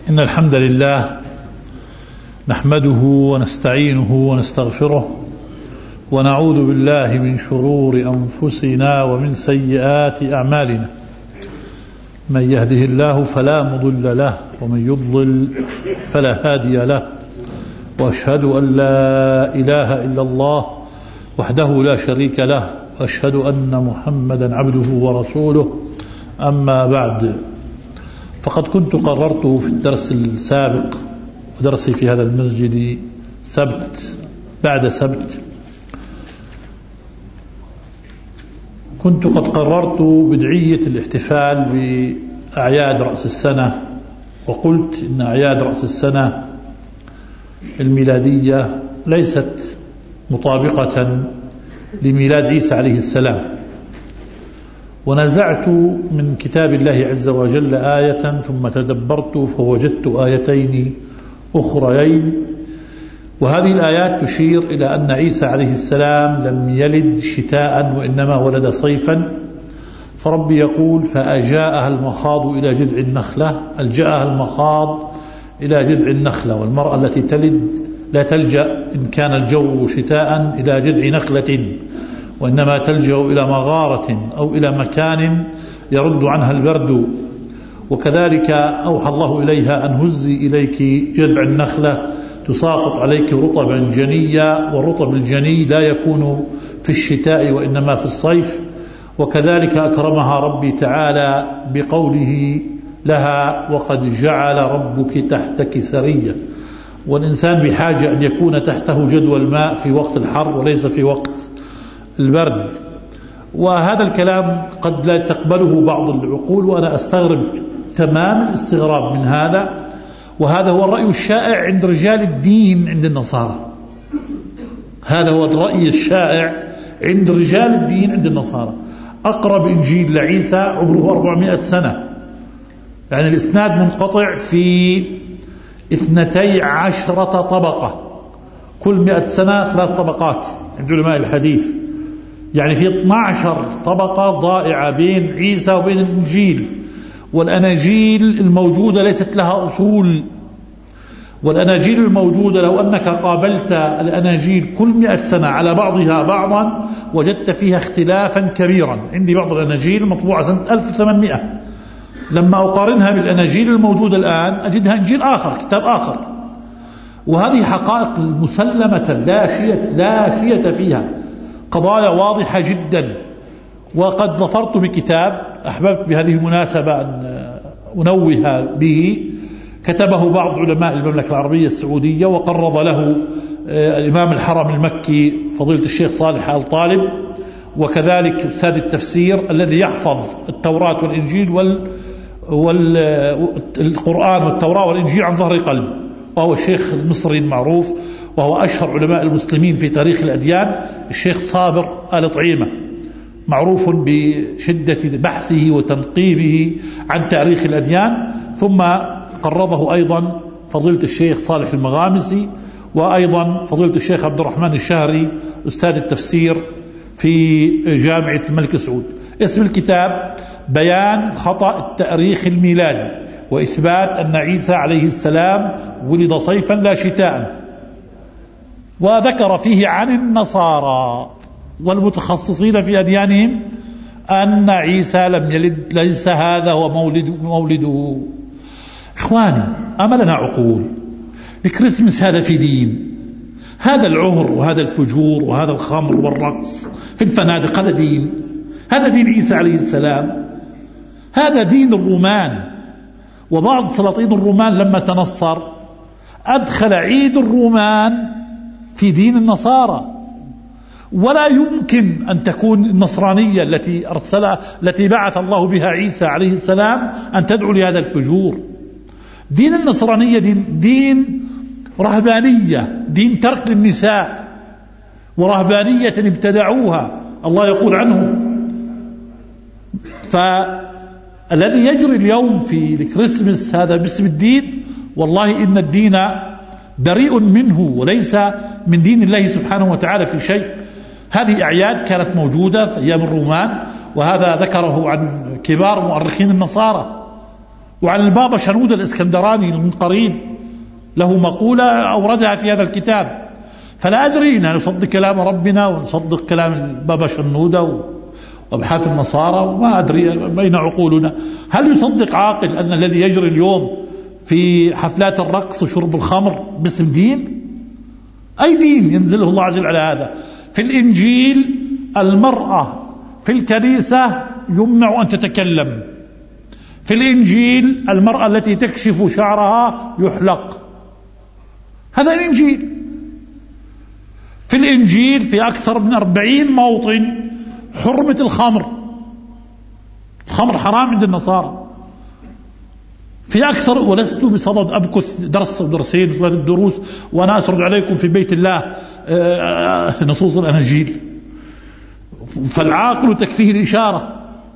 إن الحمد لله نحمده ونستعينه ونستغفره ونعوذ بالله من شرور أنفسنا ومن سيئات أعمالنا. من يهده الله فلا مضل له ومن يضلل فلا هادي له، وأشهد أن لا إله إلا الله وحده لا شريك له، وأشهد أن محمدا عبده ورسوله. أما بعد، فقد كنت قررت في الدرس السابق ودرسي في هذا المسجد سبت بعد سبت، كنت قد قررت بدعية الاحتفال بأعياد رأس السنة، وقلت إن أعياد رأس السنة الميلادية ليست مطابقة لميلاد عيسى عليه السلام، ونزعت من كتاب الله عز وجل آية ثم تدبرت فوجدت آيتين أخريين، وهذه الآيات تشير إلى أن عيسى عليه السلام لم يلد شتاء وإنما ولد صيفا. فربي يقول: فأجاءها المخاض إلى جذع النخلة. ألجأها المخاض إلى جذع النخلة، والمرأة التي تلد لا تلجأ إن كان الجو شتاء إلى جذع نخلة، وإنما تلجأ إلى مغارة أو إلى مكان يرد عنها البرد. وكذلك أوحى الله إليها أن هزي إليك جذع النخلة تساقط عليك رطبا جنيا، والرطب الجني لا يكون في الشتاء وإنما في الصيف. وكذلك أكرمها ربي تعالى بقوله لها: وقد جعل ربك تحتك سريا. والإنسان بحاجة أن يكون تحته جدوى الماء في وقت الحر وليس في وقت البرد. وهذا الكلام قد لا تقبله بعض العقول، وأنا أستغرب تمام الاستغراب من هذا، وهذا هو الرأي الشائع عند رجال الدين عند النصارى. هذا هو الرأي الشائع عند رجال الدين عند النصارى. أقرب إنجيل لعيسى عمره 400 سنة، يعني الإسناد منقطع في 12 طبقة، كل 100 سنة 3 طبقات عند علماء الحديث، يعني في 12 طبقة ضائعة بين عيسى وبين الإنجيل. والأناجيل الموجودة ليست لها أصول، والأناجيل الموجودة لو أنك قابلت الأناجيل كل 100 سنة على بعضها بعضا وجدت فيها اختلافا كبيرا. عندي بعض الأناجيل مطبوعة سنة 1800، لما أقارنها بالأناجيل الموجودة الآن أجدها إنجيل آخر، كتاب آخر. وهذه حقائق مسلمة لا شية فيها، قضايا واضحة جدا. وقد ظفرت بكتاب أحببت بهذه المناسبة أن أنوه به، كتبه بعض علماء المملكة العربية السعودية، وقرض له الإمام الحرم المكي فضيلة الشيخ صالح آل طالب، وكذلك أستاذ التفسير الذي يحفظ التوراة والإنجيل والقرآن والتوراة والإنجيل عن ظهر قلب، وهو الشيخ المصري المعروف، وهو أشهر علماء المسلمين في تاريخ الأديان، الشيخ صابر آل طعيمة، معروف بشدة بحثه وتنقيبه عن تاريخ الأديان. ثم قرضه أيضا فضيلة الشيخ صالح المغامسي، وأيضا فضيلة الشيخ عبد الرحمن الشهري أستاذ التفسير في جامعة الملك سعود. اسم الكتاب: بيان خطأ التاريخ الميلادي وإثبات أن عيسى عليه السلام ولد صيفا لا شتاء. وذكر فيه عن النصارى والمتخصصين في أديانهم أن عيسى لم يلد، ليس هذا هو مولده. إخواني، أما لنا عقول؟ الكريسماس هذا في دين؟ هذا العهر وهذا الفجور وهذا الخمر والرقص في الفنادق هذا دين؟ هذا دين عيسى عليه السلام؟ هذا دين الرومان. وبعض سلاطين الرومان لما تنصر أدخل عيد الرومان في دين النصارى. ولا يمكن أن تكون النصرانية التي بعث الله بها عيسى عليه السلام أن تدعو لهذا الفجور. دين النصرانية دين رهبانية، دين ترك للنساء، ورهبانية ابتدعوها الله يقول عنهم. فالذي يجري اليوم في الكريسماس هذا باسم الدين، والله إن الدين بريء منه وليس من دين الله سبحانه وتعالى في شيء. هذه أعياد كانت موجودة في أيام الرومان، وهذا ذكره عن كبار مؤرخين النصارى. وعن البابا شنودة الإسكندراني من قريب له مقولة أوردها في هذا الكتاب. فلا أدري إن نصدق كلام ربنا ونصدق كلام البابا شنودة وأبحاث النصارى، وما أدري بين عقولنا. هل يصدق عاقل أن الذي يجري اليوم في حفلات الرقص وشرب الخمر باسم دين؟ أي دين ينزله الله عز وجل على هذا؟ في الإنجيل المرأة في الكنيسة يمنع أن تتكلم. في الإنجيل المرأة التي تكشف شعرها يحلق. هذا الإنجيل. في الإنجيل في أكثر من 40 موطن حرمة الخمر. الخمر حرام عند النصارى في أكثر. ولست بصدد أبكث درس ودرسين وثلاث دروس وأنا أسرد عليكم في بيت الله نصوص الأناجيل. فالعاقل تكفيه الإشارة.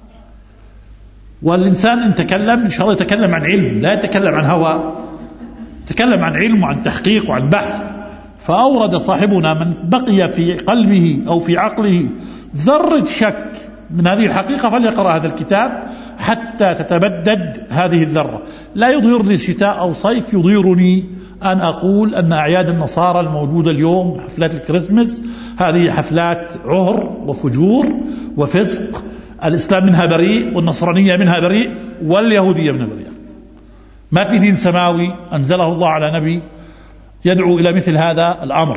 والإنسان إن تكلم إن شاء الله يتكلم عن علم، لا يتكلم عن هوى، يتكلم عن علم وعن تحقيق وعن بحث. فأورد صاحبنا من بقي في قلبه أو في عقله ذرة شك من هذه الحقيقة فليقرأ هذا الكتاب حتى تتبدد هذه الذرة. لا يضيرني شتاء أو صيف، يضيرني أن أقول أن أعياد النصارى الموجودة اليوم حفلات الكريسماس هذه حفلات عهر وفجور وفسق. الإسلام منها بريء والنصرانية منها بريء واليهودية منها بريء. ما في دين سماوي أنزله الله على نبي يدعو إلى مثل هذا الأمر.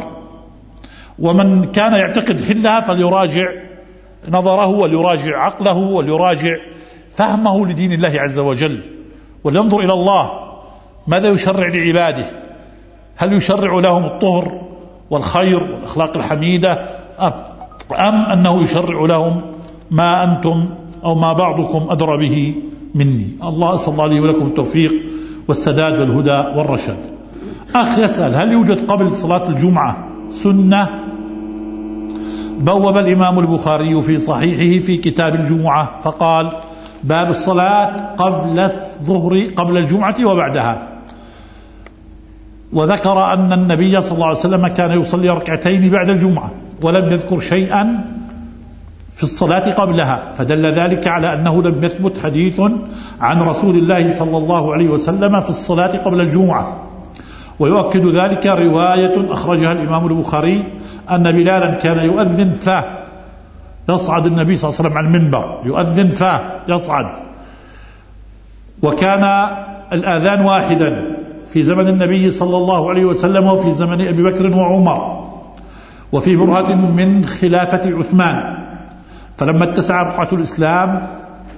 ومن كان يعتقد حلها فليراجع نظره وليراجع عقله وليراجع فهمه لدين الله عز وجل، ولينظر إلى الله ماذا يشرع لعباده. هل يشرع لهم الطهر والخير والأخلاق الحميدة أم أنه يشرع لهم ما أنتم أو ما بعضكم أدرى به مني؟ الله أسأل الله لي ولكم التوفيق والسداد والهدى والرشاد. أخ يسأل: هل يوجد قبل صلاة الجمعة سنة؟ بوب الإمام البخاري في صحيحه في كتاب الجمعة فقال: باب الصلاة قبل الجمعة وبعدها. وذكر أن النبي صلى الله عليه وسلم كان يصلي ركعتين بعد الجمعة ولم يذكر شيئا في الصلاة قبلها، فدل ذلك على أنه لم يثبت حديث عن رسول الله صلى الله عليه وسلم في الصلاة قبل الجمعة. ويؤكد ذلك رواية أخرجها الإمام البخاري أن بلالا كان يؤذن يصعد النبي صلى الله عليه وسلم على المنبر يؤذن يصعد، وكان الآذان واحدا في زمن النبي صلى الله عليه وسلم وفي زمن أبي بكر وعمر وفي برهة من خلافة عثمان. فلما اتسع رقعة الإسلام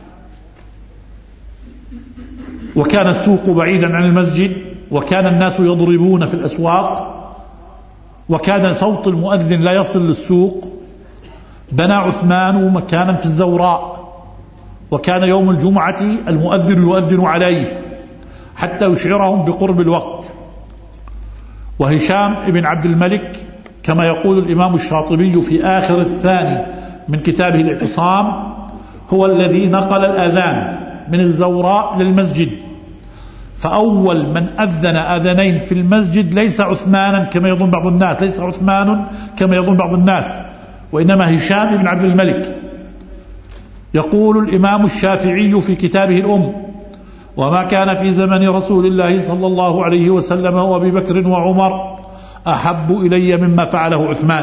وكان السوق بعيدا عن المسجد وكان الناس يضربون في الأسواق وكان صوت المؤذن لا يصل للسوق، بنى عثمان مكانا في الزوراء، وكان يوم الجمعة المؤذن يؤذن عليه حتى يشعرهم بقرب الوقت. وهشام بن عبد الملك كما يقول الإمام الشاطبي في آخر الثاني من كتابه الاعتصام هو الذي نقل الأذان من الزوراء للمسجد. فأول من أذن أذنين في المسجد ليس عثمانا كما يظن بعض الناس، ليس عثمان كما يظن بعض الناس، وإنما هشام بن عبد الملك. يقول الإمام الشافعي في كتابه الأم: وما كان في زمن رسول الله صلى الله عليه وسلم وأبي بكر وعمر أحب إلي مما فعله عثمان.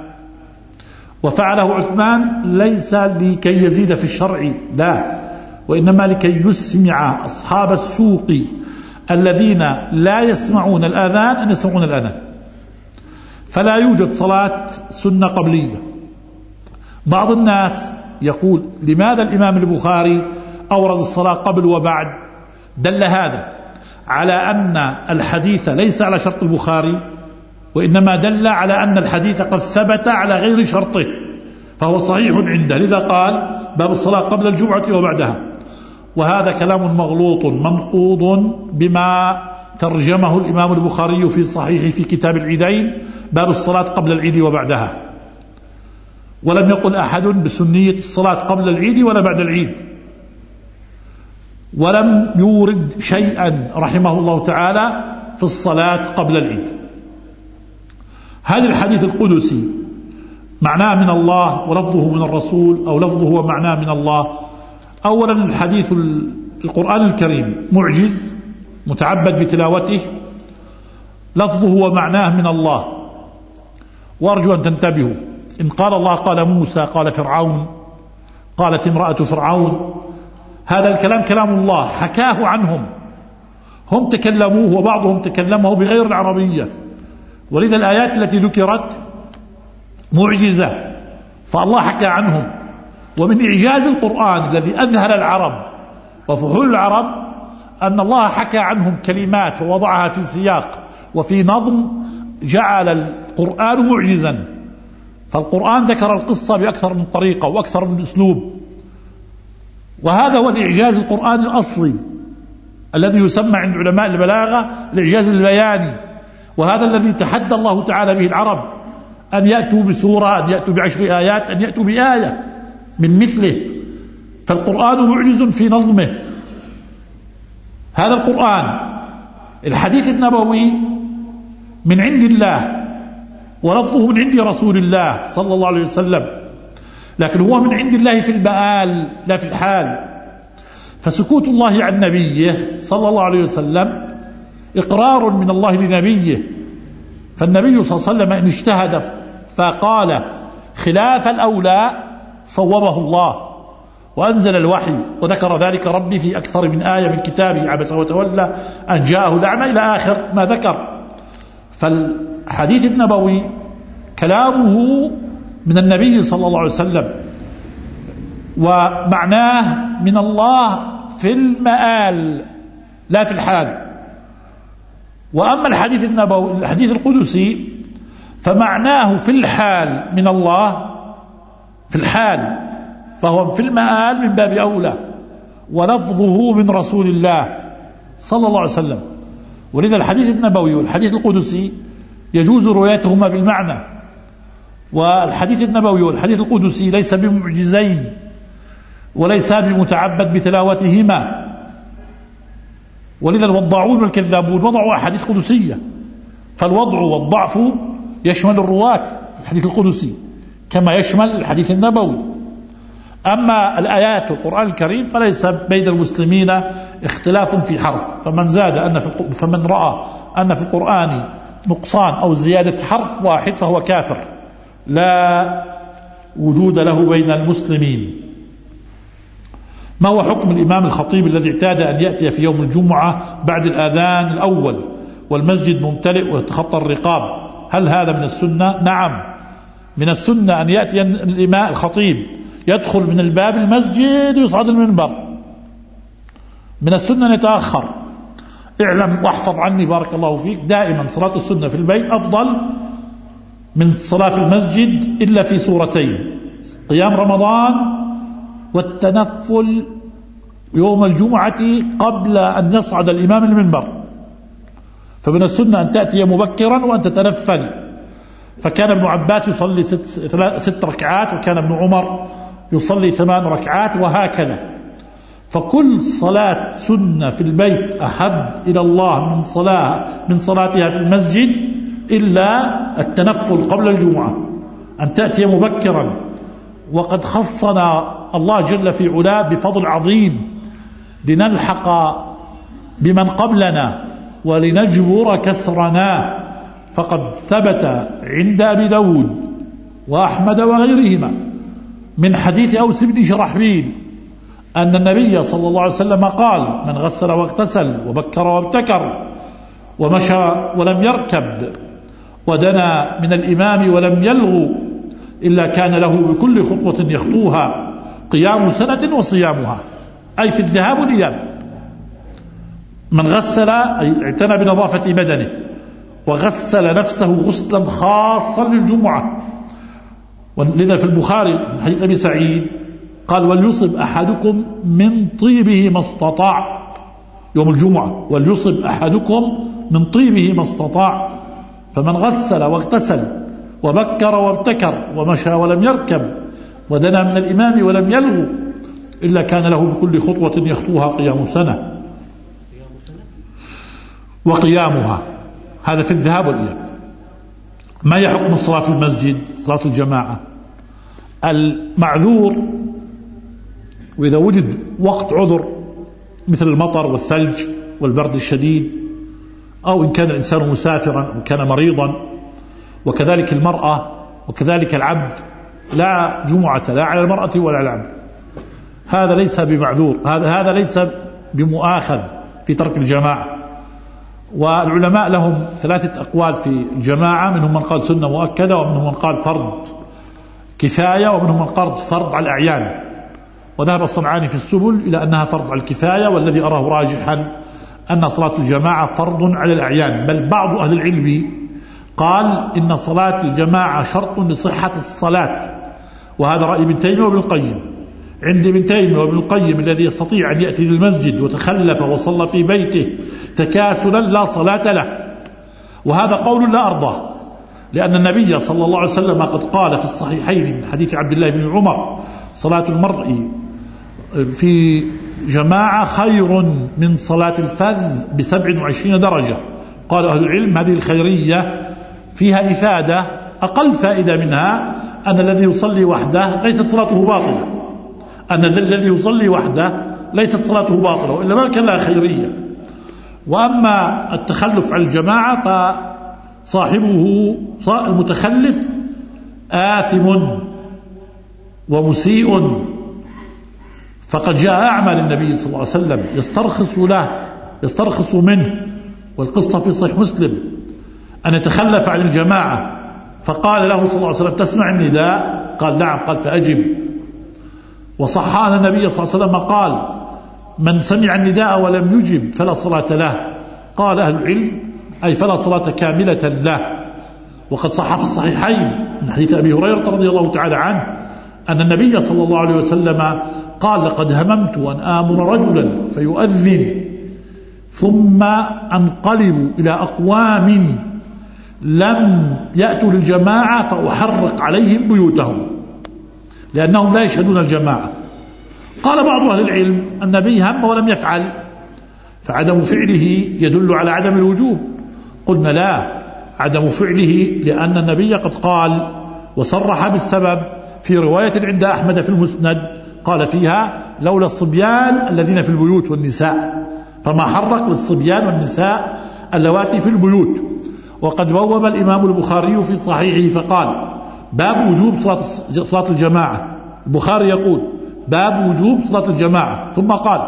وفعله عثمان ليس لكي يزيد في الشرع، لا، وإنما لكي يسمع أصحاب السوق الذين لا يسمعون الآذان أن يسمعون الآذان. فلا يوجد صلاة سنة قبلية. بعض الناس يقول: لماذا الإمام البخاري أورد الصلاة قبل وبعد؟ دل هذا على أن الحديث ليس على شرط البخاري، وإنما دل على أن الحديث قد ثبت على غير شرطه فهو صحيح عنده، لذا قال: باب الصلاة قبل الجمعة وبعدها. وهذا كلام مغلوط منقوض بما ترجمه الإمام البخاري في صحيح في كتاب العيدين: باب الصلاة قبل العيد وبعدها. ولم يقل أحد بسنية الصلاة قبل العيد ولا بعد العيد، ولم يورد شيئا رحمه الله تعالى في الصلاة قبل العيد. هذا الحديث القدسي معناه من الله ولفظه من الرسول، أو لفظه ومعناه من الله؟ أولا الحديث القرآن الكريم معجز متعبد بتلاوته، لفظه ومعناه من الله. وأرجو أن تنتبهوا، إن قال الله قال موسى قال فرعون قالت امرأة فرعون، هذا الكلام كلام الله حكاه عنهم، هم تكلموه وبعضهم تكلمه بغير العربية، ولذا الآيات التي ذكرت معجزة، فالله حكى عنهم. ومن إعجاز القرآن الذي أذهل العرب وفحول العرب أن الله حكى عنهم كلمات ووضعها في سياق وفي نظم جعل القرآن معجزا. فالقرآن ذكر القصة بأكثر من طريقة وأكثر من أسلوب، وهذا هو الإعجاز القرآن الأصلي الذي يسمى عند علماء البلاغة الإعجاز البياني، وهذا الذي تحدى الله تعالى به العرب أن يأتوا بسورة، أن يأتوا ب10 آيات، أن يأتوا بآية من مثله. فالقرآن معجز في نظمه. هذا القرآن الحديث النبوي من عند الله ولفظه من عند رسول الله صلى الله عليه وسلم، لكن هو من عند الله في المآل لا في الحال. فسكوت الله عن نبيه صلى الله عليه وسلم إقرار من الله لنبيه، فالنبي صلى الله عليه وسلم إن اجتهد فقال خلاف الأولى صوبه الله وأنزل الوحي، وذكر ذلك ربي في أكثر من آية من كتابه عبس وتولى أن جاءه الأعمى إلى آخر ما ذكر. فالحديث النبوي كلامه من النبي صلى الله عليه وسلم، ومعناه من الله في المآل لا في الحال. وأما الحديث النبوي الحديث القدسي فمعناه في الحال من الله في الحال، فهو في المآل من باب أولى، ولفظه من رسول الله صلى الله عليه وسلم. ولذا الحديث النبوي والحديث القدسي يجوز روايتهما بالمعنى، والحديث النبوي والحديث القدسي ليس بمعجزين وليس بمتعبد بتلاوتهما. ولذا الوضاعون والكذابون وضعوا أحاديث قدسية، فالوضع والضعف يشمل الرواة الحديث القدسي كما يشمل الحديث النبوي. أما الآيات والقرآن الكريم فليس بين المسلمين اختلاف في حرف، فمن رأى أن في القرآن نقصان أو زيادة حرف واحد فهو كافر لا وجود له بين المسلمين. ما هو حكم الإمام الخطيب الذي اعتاد أن يأتي في يوم الجمعة بعد الآذان الأول والمسجد ممتلئ ويتخطى الرقاب؟ هل هذا من السنة؟ نعم، من السنة أن يأتي الإمام الخطيب يدخل من الباب المسجد ويصعد المنبر، من السنة يتأخر. اعلم واحفظ عني بارك الله فيك، دائما صلاة السنة في البيت أفضل من صلاة في المسجد إلا في صورتين: قيام رمضان والتنفل يوم الجمعة قبل أن يصعد الإمام المنبر. فمن السنة أن تأتي مبكرا وأن تتنفل، فكان ابن عباس يصلي 6 ركعات، وكان ابن عمر يصلي 8 ركعات، وهكذا. فكل صلاة سنة في البيت أحب إلى الله من صلاتها في المسجد، إلا التنفل قبل الجمعة، أن تأتي مبكرا. وقد خصنا الله جل في علاه بفضل عظيم لنلحق بمن قبلنا ولنجبر كسرنا، فقد ثبت عند أبي داود وأحمد وغيرهما من حديث أوس بن شرحبيل أن النبي صلى الله عليه وسلم قال: من غسل واغتسل وبكر وابتكر ومشى ولم يركب ودنا من الإمام ولم يلغو إلا كان له بكل خطوة يخطوها قيام سنة وصيامها، أي في الذهاب والإياب. من غسل أي اعتنى بنظافة بدنه، وغسل نفسه غسلا خاصا للجمعة. ولذا في البخاري من حديث أبي سعيد قال: وليصب أحدكم من طيبه ما استطاع يوم الجمعة، وليصب أحدكم من طيبه ما استطاع. فمن غسل واغتسل وبكر وابتكر ومشى ولم يركب ودنا من الإمام ولم يلغو إلا كان له بكل خطوة يخطوها قيام سنة. وقيامها هذا في الذهاب والإياب. ما يحكم الصلاة في المسجد؟ صلاة الجماعة. المعذور وإذا وجد وقت عذر مثل المطر والثلج والبرد الشديد، أو إن كان الإنسان مسافرا أو كان مريضا، وكذلك المرأة وكذلك العبد، لا جمعة لا على المرأة ولا على العبد. هذا ليس بمعذور، هذا ليس بمؤاخذ في ترك الجماعة. والعلماء لهم 3 أقوال في الجماعة، منهم من قال سنة مؤكدة، ومنهم من قال فرض كفاية، ومنهم من قال فرض على الأعيان. وذهب الصنعاني في السبل إلى أنها فرض على الكفاية، والذي أراه راجحا أن صلاة الجماعة فرض على الأعيان. بل بعض أهل العلم قال إن صلاة الجماعة شرط لصحة الصلاة، وهذا رأي ابن تيمية وابن القيم. عند ابن تيمية وابن القيم الذي يستطيع أن يأتي للمسجد وتخلف وصلى في بيته تكاسلا لا صلاة له، وهذا قول لا أرضاه، لأن النبي صلى الله عليه وسلم قد قال في الصحيحين من حديث عبد الله بن عمر: صلاة المرء في جماعة خير من صلاة الفذ ب27 درجة. قال أهل العلم هذه الخيرية فيها إفادة، أقل فائدة منها أن الذي يصلي وحده ليست صلاته باطلة، أن الذي يصلي وحده ليست صلاته باطلة، وإلا ما كان لها خيرية. وأما التخلف عن الجماعة فصاحبه المتخلف آثم ومسيء، فقد جاء أعمى للنبي صلى الله عليه وسلم يسترخص منه، والقصة في صحيح مسلم، أن يتخلف عن الجماعة، فقال له صلى الله عليه وسلم: تسمع النداء؟ قال: نعم. قال: فأجب. وصح أن النبي صلى الله عليه وسلم قال: من سمع النداء ولم يجب فلا صلاة له. قال أهل العلم: أي فلا صلاة كاملة له. وقد صح في الصحيحين من حديث أبي هريرة رضي الله تعالى عنه أن النبي صلى الله عليه وسلم قال: لقد هممت أن آمر رجلا فيؤذن ثم أنقلب إلى أقوام لم يأتوا للجماعة فأحرق عليهم بيوتهم لأنهم لا يشهدون الجماعة. قال بعض أهل العلم: النبي هم ولم يفعل، فعدم فعله يدل على عدم الوجوب. قلنا: لا، عدم فعله لأن النبي قد قال وصرح بالسبب في رواية عند أحمد في المسند، قال فيها: لولا الصبيان الذين في البيوت والنساء، فما حرق للصبيان والنساء اللواتي في البيوت. وقد بوب الإمام البخاري في صحيحه فقال: باب وجوب صلاة الجماعة. البخاري يقول: باب وجوب صلاة الجماعة. ثم قال: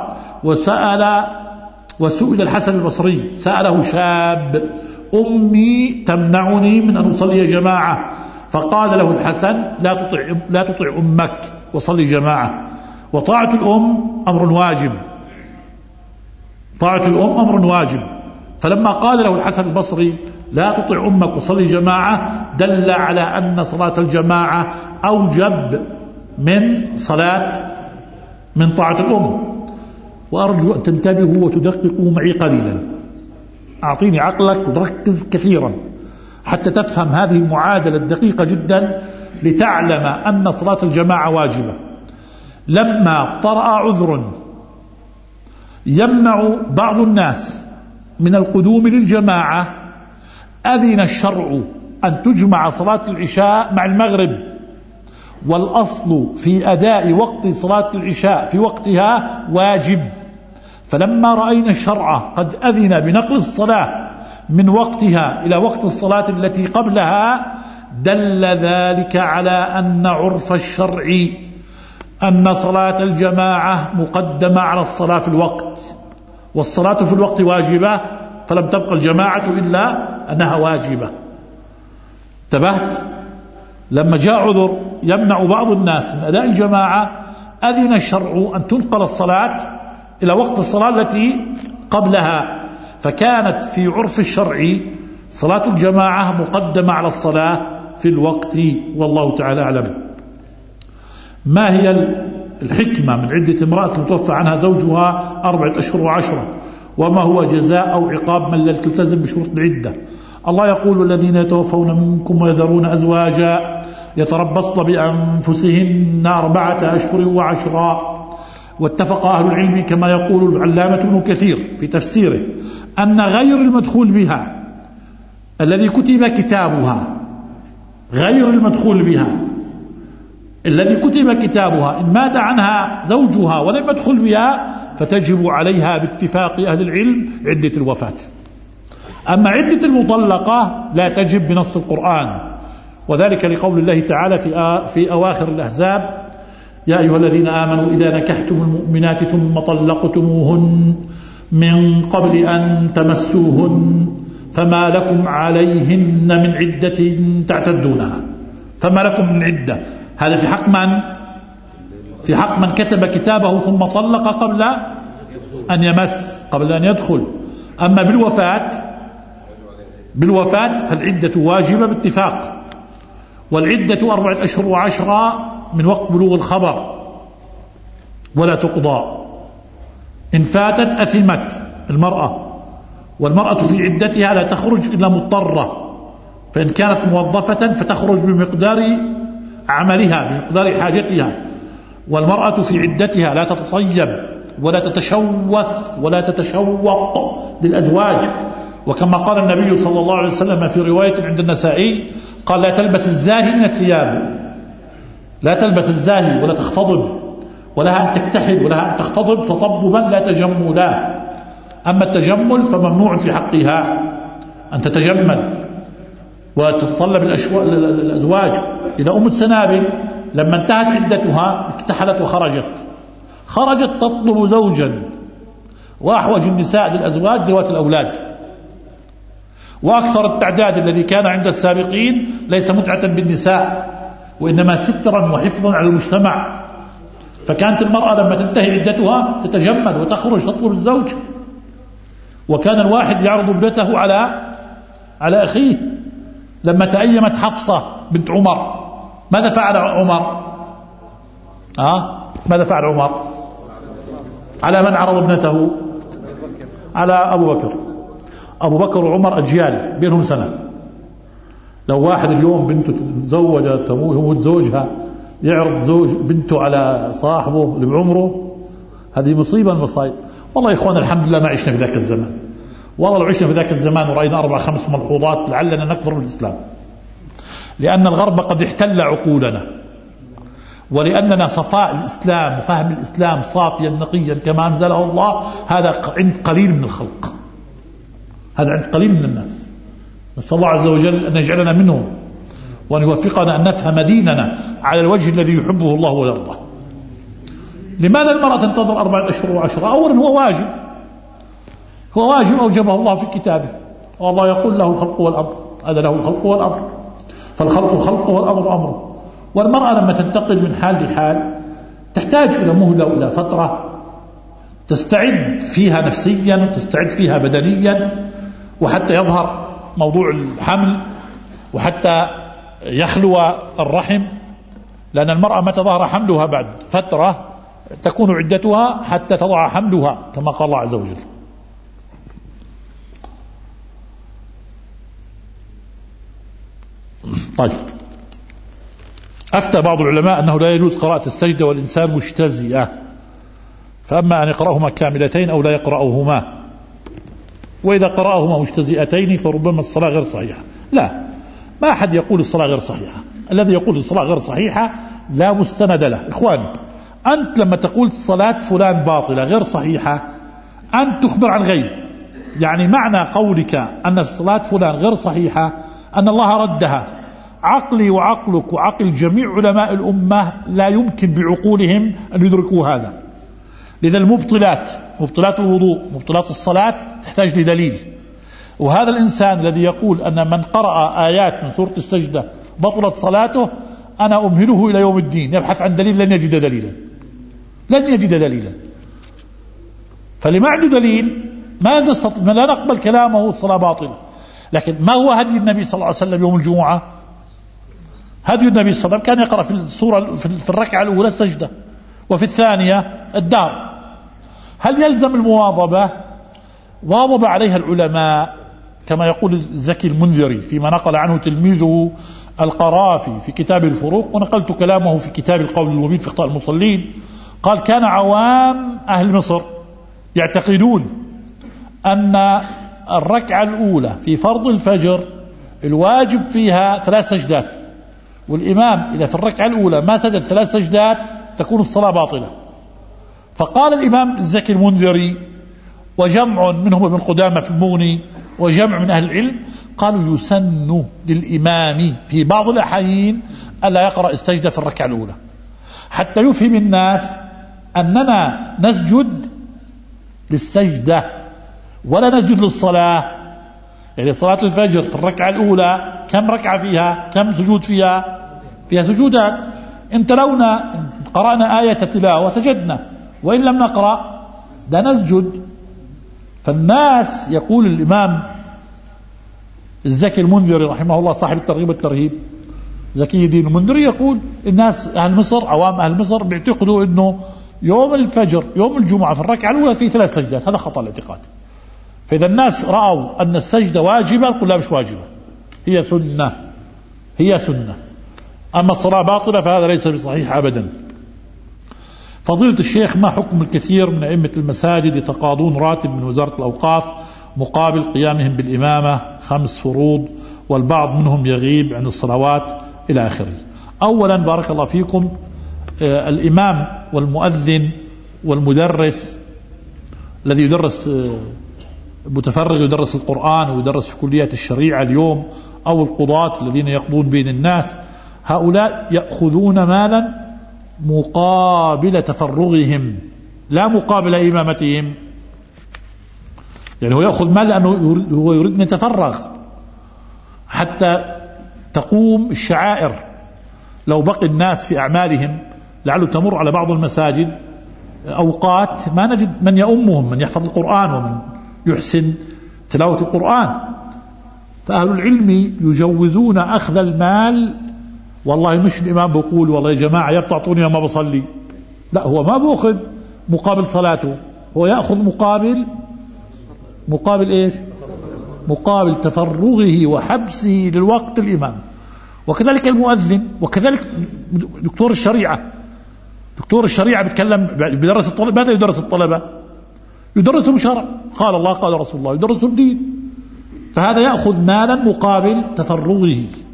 وسئل الحسن البصري، سأله شاب: أمي تمنعني من أن أصلي جماعة، فقال له الحسن: لا تطع أمك وصلي جماعة. وطاعة الأم أمر واجب، طاعة الأم أمر واجب. فلما قال له الحسن البصري: لا تطع أمك وصلي جماعة، دل على أن صلاة الجماعة أوجب من طاعة الأم. وأرجو أن تنتبهوا وتدققوا معي قليلا، أعطيني عقلك وتركز كثيرا حتى تفهم هذه المعادلة الدقيقة جدا لتعلم أن صلاة الجماعة واجبة. لما طرأ عذر يمنع بعض الناس من القدوم للجماعة، أذن الشرع أن تجمع صلاة العشاء مع المغرب، والأصل في أداء وقت صلاة العشاء في وقتها واجب. فلما رأينا الشرع قد أذن بنقل الصلاة من وقتها إلى وقت الصلاة التي قبلها، دل ذلك على أن عرف الشرع أن صلاة الجماعة مقدمة على الصلاة في الوقت، والصلاة في الوقت واجبة، فلم تبقى الجماعة إلا أنها واجبة. انتبهت؟ لما جاء عذر يمنع بعض الناس من أداء الجماعة، أذن الشرع أن تنقل الصلاة إلى وقت الصلاة التي قبلها، فكانت في عرف الشرع صلاة الجماعة مقدمة على الصلاة في الوقت. والله تعالى أعلم. ما هي الحكمة من عدة امرأة متوفى عنها زوجها 4 أشهر و10؟ وما هو جزاء أو عقاب من لا تلتزم بشروط العدة؟ الله يقول: الذين يتوفون منكم ويذرون أزواجا يتربصن بأنفسهن 4 أشهر و10. واتفق أهل العلم كما يقول العلامة ابن كثير في تفسيره أن غير المدخول بها الذي كتب كتابها، غير المدخول بها الذي كتب كتابها إن مات عنها زوجها ولم يدخل بها فتجب عليها باتفاق أهل العلم عدة الوفاة. أما عدة المطلقة لا تجب بنص القرآن، وذلك لقول الله تعالى في أواخر الأحزاب: يا أيها الذين آمنوا إذا نكحتم المؤمنات ثم طلقتموهن من قبل أن تمسوهن فما لكم عليهن من عدة تعتدونها. فما لكم من عدة، هذا في حق من؟ في حق من كتب كتابه ثم طلق قبل أن يمس، قبل أن يدخل. أما بالوفاة فالعدة واجبة باتفاق، والعدة 4 أشهر و10 من وقت بلوغ الخبر ولا تقضى. إن فاتت أثمت المرأة، والمرأة في عدتها لا تخرج إلا مضطرة، فإن كانت موظفة فتخرج بمقدار عملها بمقدار حاجتها. والمرأة في عدتها لا تتطيب ولا تتشوث ولا تتشوق للأزواج، وكما قال النبي صلى الله عليه وسلم في رواية عند النسائي قال: لا تلبس الزاهي من الثياب، لا تلبس الزاهي ولا تختضب، ولها أن تكتحل ولها أن تختضب تطببا لا تجملا. أما التجمل فممنوع في حقها أن تتجمل وتتطلب الأزواج. إذا أم السنابل لما انتهت عدتها اكتحلت خرجت تطلب زوجا، وأحوج النساء للأزواج ذوات الأولاد. وأكثر التعداد الذي كان عند السابقين ليس متعة بالنساء، وإنما سترا وحفظا على المجتمع. فكانت المرأة لما تنتهي عدتها تتجمل وتخرج تطلب الزوج. وكان الواحد يعرض ابنته على أخيه. لما تأيمت حفصة بنت عمر ماذا فعل عمر؟ ماذا فعل عمر؟ على من عرض ابنته؟ على أبو بكر وعمر أجيال بينهم سنة. لو واحد اليوم بنته تتزوج يموت زوجها يعرض زوج بنته على صاحبه اللي بعمره، هذه مصيبة من المصايب. والله يا إخوان الحمد لله ما عشنا في ذاك الزمان. والله لو عشنا في ذاك الزمان ورأينا 4-5 ملحوظات لعلنا نكفر بالإسلام، لأن الغرب قد احتل عقولنا، ولأننا صفاء الإسلام وفهم الإسلام صافيا نقيا كما أنزله الله هذا عند قليل من الخلق، هذا عند قليل من الناس. نسأل الله عز وجل أن يجعلنا منهم وأن يوفقنا أن نفهم ديننا على الوجه الذي يحبه الله ويرضاه. لماذا المرأة تنتظر 4 أشهر و10؟ أولا هو واجب أوجبه الله في كتابه، والله يقول له الخلق والأمر، هذا له الخلق والأمر، فالخلق خلقه والأمر أمره. والمرأة لما تنتقل من حال لحال تحتاج إلى مهلة وإلى فترة تستعد فيها نفسيا وتستعد فيها بدنيا، وحتى يظهر موضوع الحمل وحتى يخلو الرحم، لأن المرأة متى ظهر حملها بعد فترة تكون عدتها حتى تضع حملها كما قال الله عز وجل. طيب، أفتى بعض العلماء أنه لا يجوز قراءة السجدة والإنسان مجتزئة، فأما أن يقرأهما كاملتين أو لا يقرأهما، وإذا قرأهما مجتزئتين فربما الصلاة غير صحيحة. لا، ما أحد يقول الصلاة غير صحيحة. الذي يقول الصلاة غير صحيحة لا مستند له. إخواني، أنت لما تقول صلاة فلان باطلة غير صحيحة أنت تخبر عن غيب، يعني معنى قولك أن صلاة فلان غير صحيحة أن الله ردها. عقلي وعقلك وعقل جميع علماء الأمة لا يمكن بعقولهم أن يدركوا هذا. لذا المبطلات، مبطلات الوضوء، مبطلات الصلاة تحتاج لدليل. وهذا الإنسان الذي يقول أن من قرأ آيات من سورة السجدة بطلت صلاته أنا أمهله إلى يوم الدين يبحث عن دليل، لن يجد دليلا. فلما عنده دليل ما لا نقبل كلامه الصلاة باطلة. لكن ما هو هدي النبي صلى الله عليه وسلم يوم الجمعة؟ هدي النبي صلى الله عليه وسلم كان يقرأ في السورة في الركعة الأولى السجدة وفي الثانية الدار. هل يلزم المواظبة؟ واظب عليها العلماء كما يقول الزكي المنذري فيما نقل عنه تلميذه القرافي في كتاب الفروق، ونقلت كلامه في كتاب القول المبين في اخطاء المصلين. قال: كان عوام أهل مصر يعتقدون أن الركعة الأولى في فرض الفجر الواجب فيها 3 سجدات، والإمام إذا في الركعة الأولى ما سجد 3 سجدات تكون الصلاة باطلة. فقال الإمام الزكي المنذري وجمع منهم ابن قدامة في المغني وجمع من أهل العلم قالوا يسن للإمام في بعض الأحيان ألا يقرأ السجدة في الركعة الأولى حتى يفهم الناس أننا نسجد للسجدة ولا نسجد للصلاة. يعني صلاة الفجر في الركعة الأولى كم ركعة فيها؟ كم سجود فيها؟ فيها سجودات. إن تلونا قرأنا آية تلاوة سجدنا، وإن لم نقرأ لا نسجد. فالناس يقول الإمام الزكي المنذري رحمه الله صاحب الترغيب والترهيب زكي الدين المنذري يقول الناس أهل مصر عوام أهل مصر بيعتقدوا أنه يوم الفجر يوم الجمعة في الركعة الأولى في 3 سجدات. هذا خطأ الاعتقاد. فإذا الناس رأوا أن السجدة واجبة يقول لا مش واجبة، هي سنة، هي سنة. أما الصلاة باطلة فهذا ليس بصحيح أبدا. فضيلة الشيخ ما حكم الكثير من أئمة المساجد يتقاضون راتب من وزارة الأوقاف مقابل قيامهم بالإمامة 5 فروض والبعض منهم يغيب عن الصلوات إلى آخره؟ أولا بارك الله فيكم، الإمام والمؤذن والمدرس الذي يدرس متفرغ يدرس القرآن ويدرس في كليات الشريعة اليوم أو القضاة الذين يقضون بين الناس، هؤلاء يأخذون مالا مقابل تفرغهم لا مقابل إمامتهم. يعني هو يأخذ مال لأنه هو يريد أن يتفرغ حتى تقوم الشعائر. لو بقي الناس في أعمالهم لعله تمر على بعض المساجد أوقات ما نجد من يؤمهم، من يحفظ القرآن ومن يحسن تلاوة القرآن. فأهل العلم يجوزون أخذ المال. والله مش الإمام بيقول والله يا جماعة يا بتعطوني ما بصلي، لا، هو ما بأخذ مقابل صلاته، هو يأخذ مقابل إيش؟ مقابل تفرغه وحبسه للوقت الإمام. وكذلك المؤذن، وكذلك دكتور الشريعة بيتكلم بدرس الطلبة. ماذا يدرس الطلبة؟ يدرسهم شرع، قال الله قال رسول الله، يدرسهم دين. فهذا يأخذ مالا مقابل تفرغه.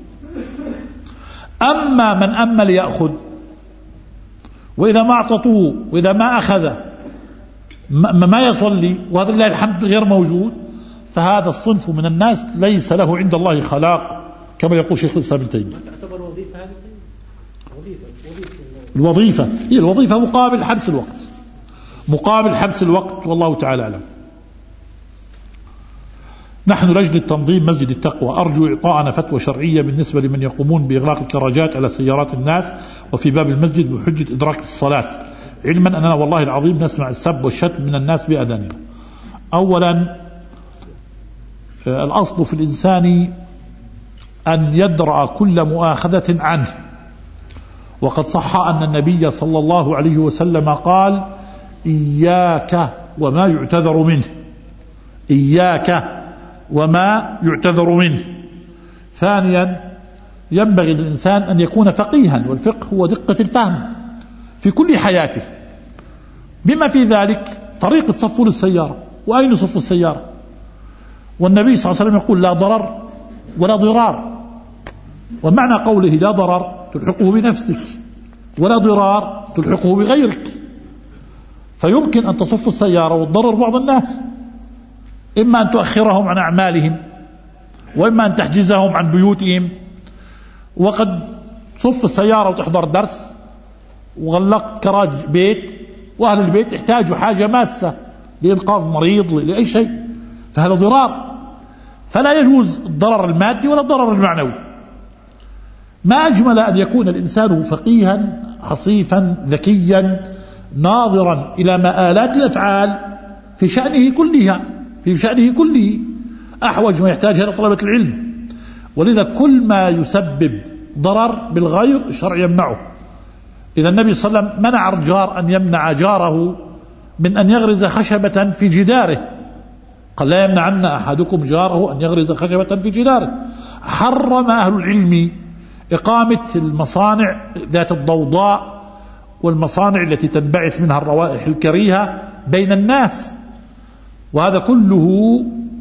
أما من أمل يأخذ، وإذا ما أعطتوه وإذا ما أخذ ما يصلي، وهذا لله الحمد غير موجود، فهذا الصنف من الناس ليس له عند الله خلاق كما يقول شيخ الإسلام ابن تيمية. تعتبر وظيفة هذه؟ الوظيفة هي الوظيفة مقابل حبس الوقت، مقابل حبس الوقت، والله تعالى أعلم. نحن لجنة تنظيم مسجد التقوى أرجو إعطاءنا فتوى شرعية بالنسبة لمن يقومون بإغلاق الكراجات على سيارات الناس وفي باب المسجد بحجة إدراك الصلاة، علما أننا والله العظيم نسمع السب والشتم من الناس بأذاننا. أولا الأصل في الإنسان أن يدرأ كل مؤاخذة عنه، وقد صح أن النبي صلى الله عليه وسلم قال إياك وما يعتذر منه، إياك وما يعتذر منه. ثانيا ينبغي للإنسان أن يكون فقيها، والفقه هو دقة الفهم في كل حياته، بما في ذلك طريقة صفو للسيارة، وأين صف السيارة. والنبي صلى الله عليه وسلم يقول لا ضرر ولا ضرار، ومعنى قوله لا ضرر تلحقه بنفسك ولا ضرار تلحقه بغيرك. فيمكن أن تصف السيارة وتضرر بعض الناس، إما أن تؤخرهم عن أعمالهم، وإما أن تحجزهم عن بيوتهم. وقد صف السيارة وتحضر درس وغلقت كراج بيت، وأهل البيت يحتاجوا حاجة ماسة لإنقاذ مريض لأي شيء، فهذا ضرار. فلا يجوز الضرر المادي ولا الضرر المعنوي. ما أجمل أن يكون الإنسان فقيها حصيفا ذكيا ناظرا إلى مآلات الأفعال في شأنه كلها، في شأنه كله، أحوج ما يحتاج إلى طلبة العلم. ولذا كل ما يسبب ضرر بالغير الشرع يمنعه. إذا النبي صلى الله عليه وسلم منع الجار أن يمنع جاره من أن يغرز خشبة في جداره، قال لا يمنعن أحدكم جاره أن يغرز خشبة في جداره. حرم أهل العلم إقامة المصانع ذات الضوضاء والمصانع التي تنبعث منها الروائح الكريهة بين الناس، وهذا كله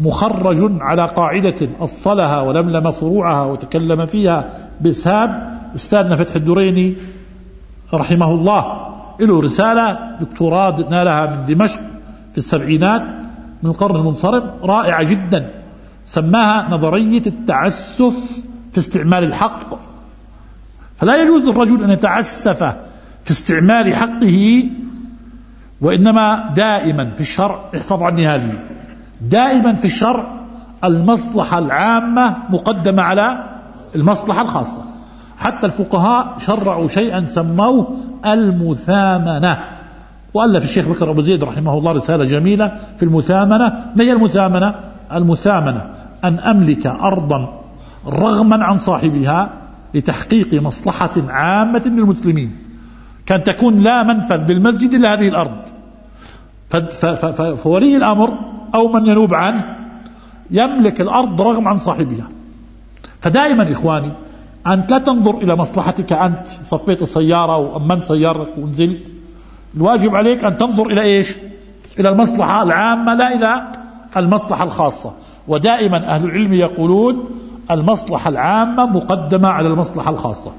مخرج على قاعدة أصلها ولملم فروعها وتكلم فيها بإسهاب. أستاذنا فتح الدريني رحمه الله له رسالة دكتوراه نالها من دمشق في السبعينات من القرن المنصرم رائعة جدا، سماها نظرية التعسف في استعمال الحق. فلا يجوز للرجل أن يتعسف في استعمال حقه، وإنما دائما في الشرع، احفظ عني هذه، دائما في الشرع المصلحة العامة مقدمة على المصلحة الخاصة. حتى الفقهاء شرعوا شيئا سموه المثامنة، وألف الشيخ بكر أبو زيد رحمه الله رسالة جميلة في المثامنة. ما هي المثامنة؟ المثامنة أن أملك أرضا رغما عن صاحبها لتحقيق مصلحة عامة للمسلمين، كان تكون لا منفذ بالمسجد إلا هذه الأرض، فولي الأمر أو من ينوب عنه يملك الأرض رغم عن صاحبها. فدائما إخواني أنت لا تنظر إلى مصلحتك، أنت صفيت السيارة وأمنت سيارتك ونزلت، الواجب عليك أن تنظر إلى إيش؟ إلى المصلحة العامة لا إلى المصلحة الخاصة. ودائما أهل العلم يقولون المصلحة العامة مقدمة على المصلحة الخاصة.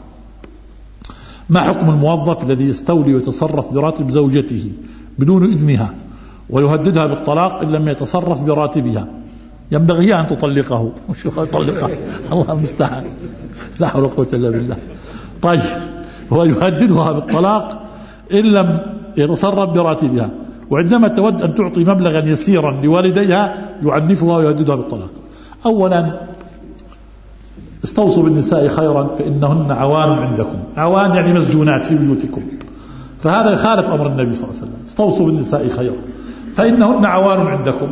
ما حكم الموظف الذي يستولي ويتصرف براتب زوجته بدون إذنها ويهددها بالطلاق إن لم يتصرف براتبها؟ ينبغي أن تطلقه. شو يطلقها؟ الله المستعان، لا حول ولا قوة إلا بالله. طيب، هو يهددها بالطلاق إن لم يتصرف براتبها، وعندما تود أن تعطي مبلغا يسيرا لوالديها يعنفها ويهددها بالطلاق. أولا استوصوا بالنساء خيرا فإنهن عوان عندكم، عوان يعني مسجونات في بيوتكم، فهذا يخالف أمر النبي صلى الله عليه وسلم. استوصوا بالنساء خيرا فإنهن عوان عندكم.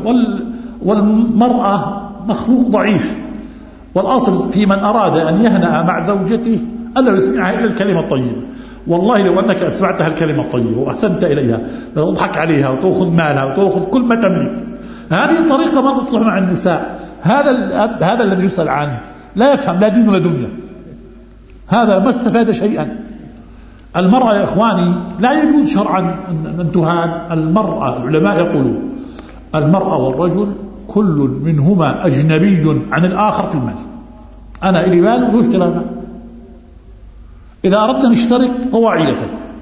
والمرأة مخلوق ضعيف، والأصل في من أراد أن يهنأ مع زوجته ألا يسمعها إلا الكلمة الطيبة. والله لو أنك أسمعتها الكلمة الطيبة وأحسنت إليها وتضحك عليها وتأخذ مالها وتأخذ كل ما تملك، هذه الطريقة ما تصلح مع النساء. هذا الذي يسأل عنه لا يفهم لا دين ولا دنيا، هذا ما استفاد شيئا. المرأة يا إخواني لا يجوز شرعا أن تهان. المرأة العلماء يقولون المرأة والرجل كل منهما أجنبي عن الآخر في المال. أنا إلي مال وهو اشترى مال، إذا أردنا نشترك طواعية،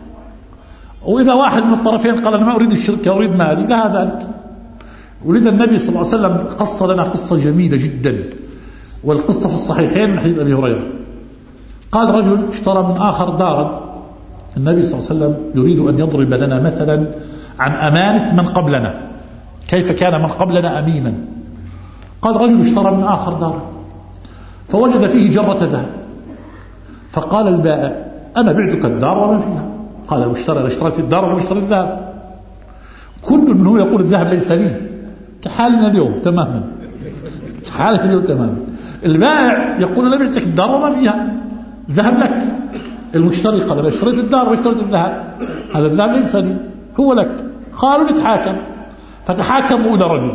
وإذا واحد من الطرفين قال أنا ما أريد الشركة أريد مالي، لا ذلك. ولذا النبي صلى الله عليه وسلم قص لنا قصة جميلة جدا، والقصة في الصحيحين من حديث أبي هريرة. قال رجل اشترى من آخر دارا، النبي صلى الله عليه وسلم يريد أن يضرب لنا مثلا عن أمانة من قبلنا، كيف كان من قبلنا أمينا. قال رجل اشترى من آخر دارا فوجد فيه جرة ذهب، فقال البائع أنا بعتك الدار وما فيها. قال اشتريت الدار ولا اشتريت الذهب؟ كل منهم يقول الذهب ليس لي، كحالنا اليوم تماما، حالنا اليوم تماما. البائع يقول أنا بعتك الدار وما فيها، الذهب لك. المشتري قال أنا اشتريت الدار واشتريت الذهب، هذا الذهب ليس لي هو لك. قالوا نتحاكم، فتحاكموا إلى رجل،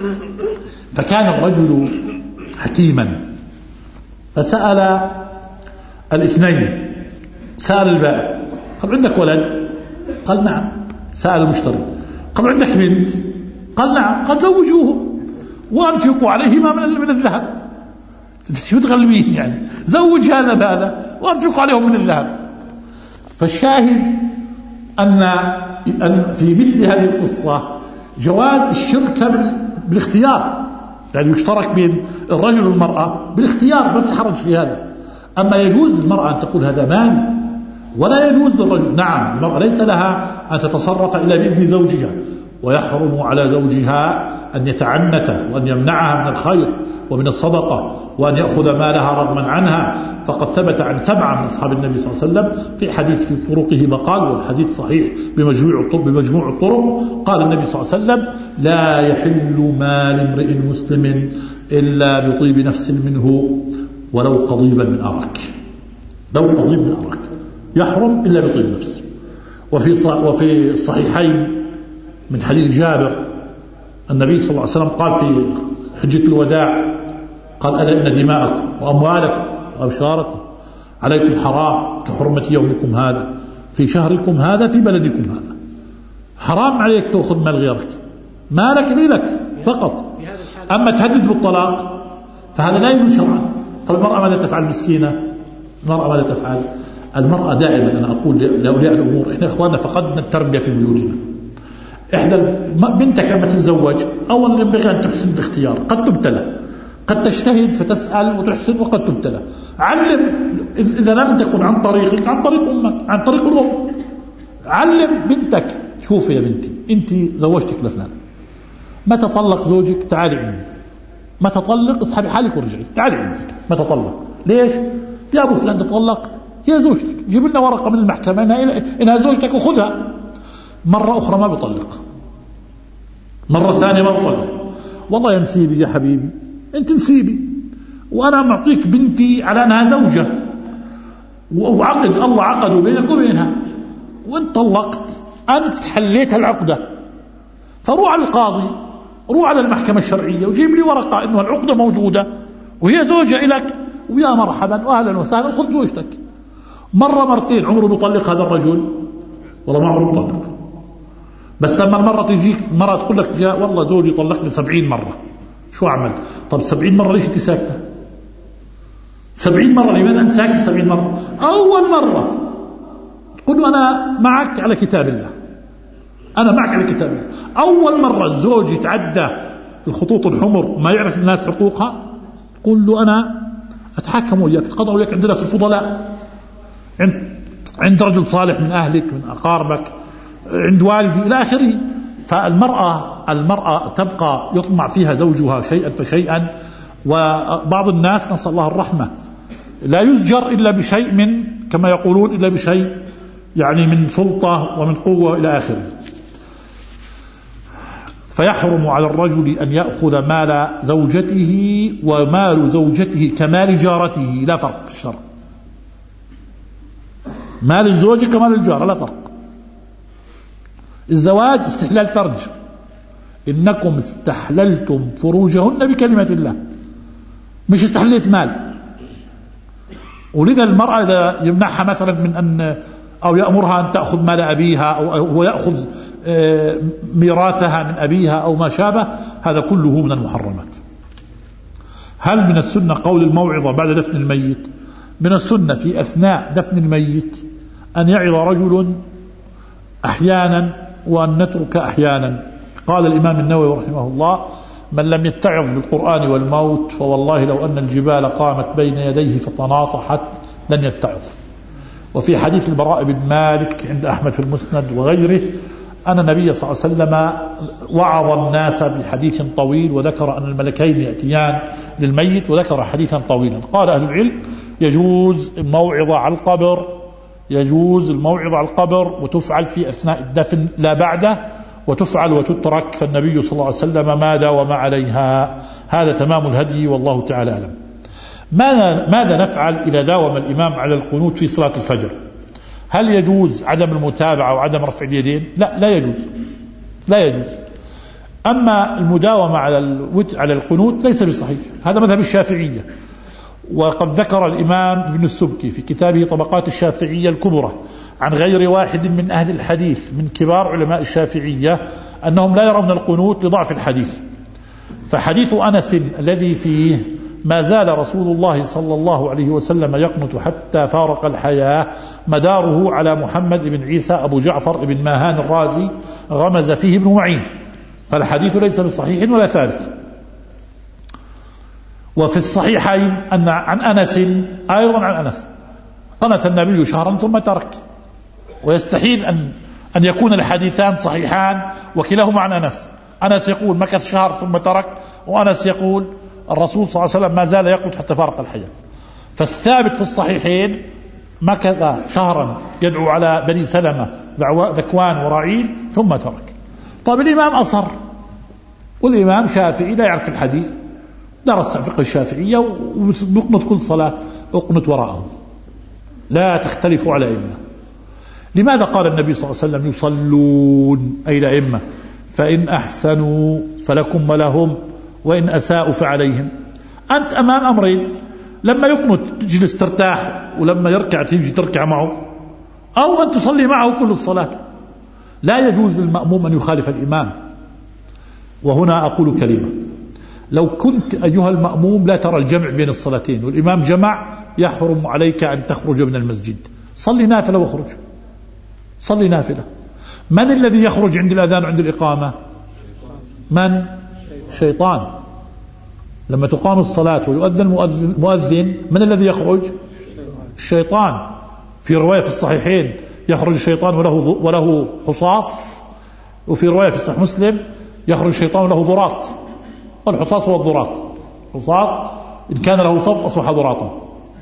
فكان الرجل حكيما فسأل الاثنين. سأل البائع قال عندك ولد؟ قال نعم. سأل المشتري قال عندك بنت؟ قال نعم. قد زوجوه وأنفقوا عليهما من الذهب. شو تغلبين يعني؟ زوج هذا بهذا وأنفقوا عليهم من الذهب. فالشاهد أن في مثل هذه القصة جواز الشركة بالاختيار، يعني يشترك بين الرجل والمرأة بالاختيار، ما في حرج في هذا. أما يجوز للمرأة أن تقول هذا مالي، ولا يجوز للرجل. نعم، المرأة ليس لها أن تتصرف إلا بإذن زوجها، ويحرم على زوجها أن يتعنت وأن يمنعها من الخير ومن الصدقة وأن يأخذ مالها رغما عنها. فقد ثبت عن 7 من أصحاب النبي صلى الله عليه وسلم في حديث في طرقه مقال، والحديث صحيح بمجموع الطرق. قال النبي صلى الله عليه وسلم لا يحل مال امرئ مسلم إلا بطيب نفس منه ولو قضيبا من أرك. لو قضيب من أرك يحرم إلا بطيب نفس. وفي الصحيحين من حديث جابر النبي صلى الله عليه وسلم قال في حجة الوداع قال ألا إن دماءكم وأموالكم وأبشاركم عليكم حرام كحرمة يومكم هذا في شهركم هذا في بلدكم هذا. حرام عليك تأخذ مال غيرك، مالك لك فقط. أما تهدد بالطلاق فهذا لا يجوز شرعا. فالمرأة ماذا تفعل مسكينة؟ المرأة ماذا تفعل؟ المرأة دائما أنا أقول لأولياء الأمور إحنا إخواننا فقدنا التربية في بيوتنا. إحدى بنتك لما تتزوج أولا ينبغي أن تحسن الاختيار، قد تبتلى، قد تجتهد فتسأل وتحسن وقد تبتلى. علم إذا لم تكن عن طريقك عن طريق أمك، عن طريق الأم. علم بنتك، شوفي يا بنتي أنت زوجتك لفلان، ما تطلق زوجك تعالي عندي، ما تطلق اسحبي حالك ورجعي تعالي عندي، ما تطلق. ليش؟ يا أبو فلان تطلق، هي زوجتك، جيب لنا ورقة من المحكمة إنها زوجتك وخذها. مرة أخرى ما بطلق، مرة ثانية ما بطلق. والله يا نسيبي يا حبيبي أنت نسيبي، وأنا معطيك بنتي على أنها زوجة، وعقد الله عقده بينك وبينها، وانت طلقت، أنت حليت العقدة، فروح على القاضي، روح على المحكمة الشرعية وجيب لي ورقة إنه العقدة موجودة وهي زوجة لك، ويا مرحبا وأهلا وسهلا خذ زوجتك. مرة مرتين عمره بيطلق هذا الرجل؟ والله ما عمره بيطلق. بس لما المرة تجيك مرة تقول لك جاء والله زوجي طلقني 70 مرة، شو أعمل؟ طب 70 مرة ليش أنت ساكتة؟ 70 مرة لماذا أنت ساكت 70 مرة؟ أول مرة تقول له أنا معك على كتاب الله، أنا معك على كتاب الله. أول مرة الزوج يتعدى الخطوط الحمر ما يعرف الناس حقوقها، قل له أنا أتحكم وياك، أتقضى وياك عندنا في الفضلاء، عند رجل صالح من أهلك من أقاربك، عند والدي إلى آخره. فالمرأة تبقى يطمع فيها زوجها شيئا فشيئا. وبعض الناس نسأل الله الرحمة لا يزجر إلا بشيء من كما يقولون إلا بشيء يعني من سلطة ومن قوة إلى آخره. فيحرم على الرجل أن يأخذ مال زوجته، ومال زوجته كمال جارته لا فرق في الشرع. مال الزوج كمال الجارة لا فرق. الزواج استحلال فرج، إنكم استحللتم فروجهن بكلمة الله، مش استحليت مال. ولذا المرأة إذا يمنعها مثلا من أن أو يأمرها أن تأخذ مال أبيها أو هو يأخذ ميراثها من أبيها أو ما شابه، هذا كله من المحرمات. هل من السنة قول الموعظة بعد دفن الميت؟ من السنة في أثناء دفن الميت أن يعظ رجل أحيانا وأن نترك أحيانا. قال الإمام النووي رحمه الله: من لم يتعظ بالقرآن والموت فوالله لو أن الجبال قامت بين يديه فتناطحت لن يتعظ. وفي حديث البراء بن مالك عند أحمد في المسند وغيره أن النبي صلى الله عليه وسلم وعظ الناس بحديث طويل، وذكر أن الملكين يأتيان للميت، وذكر حديثا طويلا. قال أهل العلم: يجوز الموعظة على القبر، يجوز الموعظة على القبر وتفعل في أثناء الدفن لا بعده، وتفعل وتترك، فالنبي صلى الله عليه وسلم ما داوم عليها. هذا تمام الهدي والله تعالى أعلم. ماذا نفعل إذا داوم الإمام على القنوت في صلاة الفجر؟ هل يجوز عدم المتابعة وعدم رفع اليدين؟ لا يجوز، لا يجوز. أما المداومة على القنوت ليس بصحيح، هذا مذهب الشافعية. وقد ذكر الإمام ابن السبكي في كتابه طبقات الشافعية الكبرى عن غير واحد من أهل الحديث من كبار علماء الشافعية أنهم لا يرون القنوت لضعف الحديث. فحديث أنس الذي فيه ما زال رسول الله صلى الله عليه وسلم يقنت حتى فارق الحياة مداره على محمد بن عيسى أبو جعفر بن ماهان الرازي غمز فيه ابن معين، فالحديث ليس بصحيح ولا ثابت. وفي الصحيحين أن عن أنس أيضا عن أنس قنت النبي شهرا ثم ترك، ويستحيل أن يكون الحديثان صحيحان وكلاهما عن أنس. أنس يقول مكث شهر ثم ترك، وأنس يقول الرسول صلى الله عليه وسلم ما زال يقنت حتى فارق الحياة. فالثابت في الصحيحين مكث شهرا يدعو على بني سلمة ذكوان ورعيل ثم ترك. طيب الإمام أصر، والإمام شافعي لا يعرف الحديث، درس فقه الشافعية ويقنط كل صلاة اقنط وراءه، لا تختلفوا على أئمة. لماذا قال النبي صلى الله عليه وسلم يصلون أي الأئمة؟ فإن أحسنوا فلكم ولهم، وإن أساءوا فعليهم. أنت أمام أمرين: لما يقنط تجلس ترتاح، ولما يركع تيجي تركع معه، أو أن تصلي معه كل الصلاة. لا يجوز للمأموم أن يخالف الإمام. وهنا أقول كلمة: لو كنت أيها المأموم لا ترى الجمع بين الصلاتين والإمام جمع يحرم عليك أن تخرج من المسجد، صلي نافلة واخرج، صلي نافلة. من الذي يخرج عند الأذان وعند الإقامة؟ من؟ شيطان. لما تقام الصلاة ويؤذن مؤذن من الذي يخرج؟ الشيطان. في رواية في الصحيحين يخرج الشيطان وله حصاص، وفي رواية في صحيح مسلم يخرج الشيطان وله ضراط، والحصاص هو الضراط، حصاص إن كان له صوت أصبح ضراطا.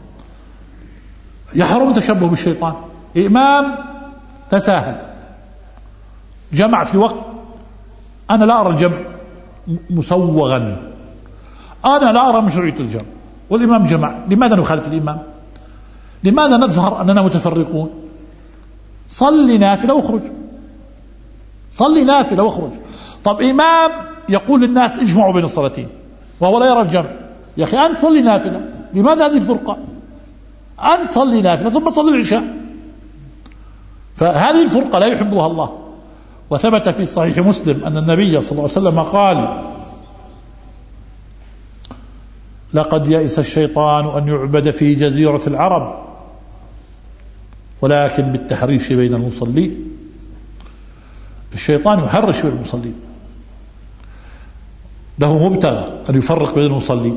يحرم تشبه بالشيطان. إمام تساهل جمع في وقت أنا لا أرى الجمع مسوغا، أنا لا أرى مشروعية الجمع، والإمام جمع، لماذا نخالف الإمام؟ لماذا نظهر أننا متفرقون؟ صلي نافلة واخرج، صلي نافلة واخرج. طب إمام يقول للناس اجمعوا بين الصلاتين وهو لا يرى الجمع، يا أخي أنت صلي نافلة، لماذا هذه الفرقة؟ أنت صلي نافلة ثم صلي العشاء. فهذه الفرقة لا يحبها الله. وثبت في صحيح مسلم أن النبي صلى الله عليه وسلم قال: لقد يئس الشيطان أن يعبد في جزيرة العرب ولكن بالتحريش بين المصلين. الشيطان يحرش بين المصلين، له مبتغى أن يفرق بين المصلين.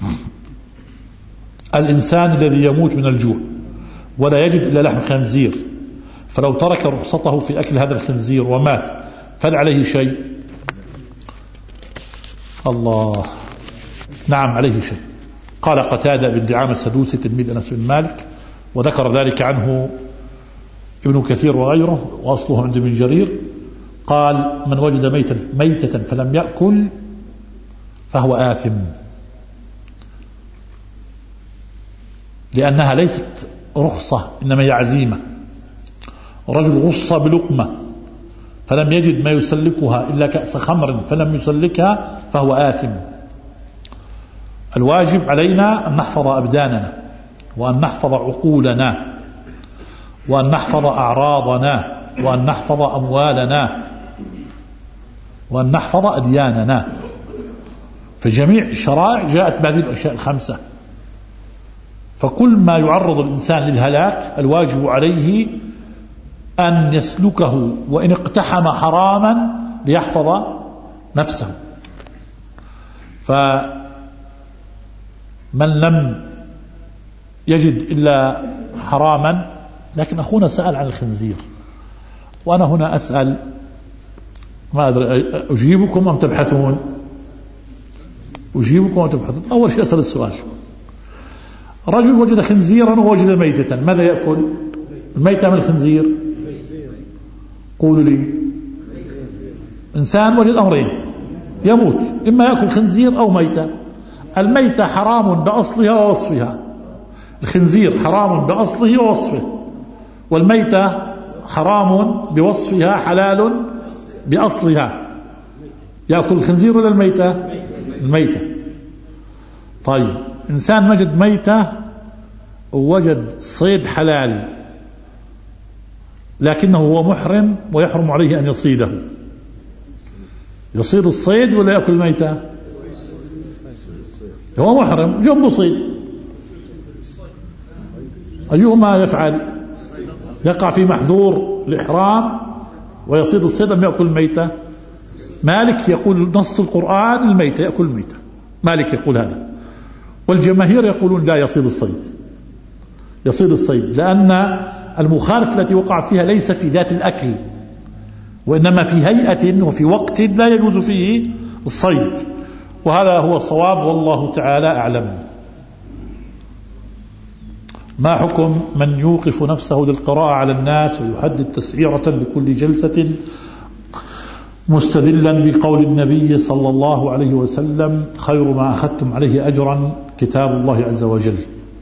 الإنسان الذي يموت من الجوع ولا يجد إلا لحم خنزير، فلو ترك رخصته في أكل هذا الخنزير ومات فهل عليه شيء؟ الله، نعم عليه شيء. قال قتادة بن دعامة السدوسي تلميذ أنس بن مالك، وذكر ذلك عنه ابن كثير وغيره، وأصله عند ابن جرير، قال: من وجد ميتة فلم يأكل فهو آثم، لأنها ليست رخصة إنما هي عزيمة. رجل غص بلقمة فلم يجد ما يسلكها إلا كأس خمر فلم يسلكها فهو آثم. الواجب علينا أن نحفظ أبداننا، وأن نحفظ عقولنا، وأن نحفظ أعراضنا، وأن نحفظ أموالنا، وأن نحفظ أدياننا. فجميع الشرائع جاءت بهذه الأشياء الخمسة. فكل ما يعرض الإنسان للهلاك الواجب عليه أن يسلكه، وإن اقتحم حراما ليحفظ نفسه. فمن لم يجد إلا حراما. لكن أخونا سأل عن الخنزير، وأنا هنا أسأل، ما أدري أجيبكم أم تبحثون؟ أجيبكم أم تبحثون؟ أول شيء أسأل السؤال: رجل وجد خنزيرا ووجد ميتة، ماذا يأكل؟ الميتة من الخنزير؟ قولوا لي. إنسان وجد أمرين يموت، إما يأكل خنزير أو ميتة. الميتة حرام بأصلها ووصفها، الخنزير حرام بأصله ووصفه، والميتة حرام بوصفها حلال بأصلها. يأكل الخنزير ولا الميتة؟ الميتة. طيب، إنسان وجد ميتة ووجد صيد حلال، لكنه هو محرم ويحرم عليه أن يصيده، يصيد الصيد ولا يأكل الميتة؟ هو محرم جنبه صيد، أيهما يفعل؟ يقع في محذور الإحرام ويصيد الصيد أم يأكل الميتة؟ مالك يقول نص القرآن الميتة، يأكل الميتة، مالك يقول هذا. والجماهير يقولون لا، يصيد الصيد، يصيد الصيد، لأن المخالفة التي وقع فيها ليس في ذات الأكل، وإنما في هيئة وفي وقت لا يجوز فيه الصيد، وهذا هو الصواب والله تعالى أعلم. ما حكم من يوقف نفسه للقراءة على الناس ويحدد تسعيرة لكل جلسة مستدلا بقول النبي صلى الله عليه وسلم: خير ما أخذتم عليه أجرا كتاب الله عز وجل؟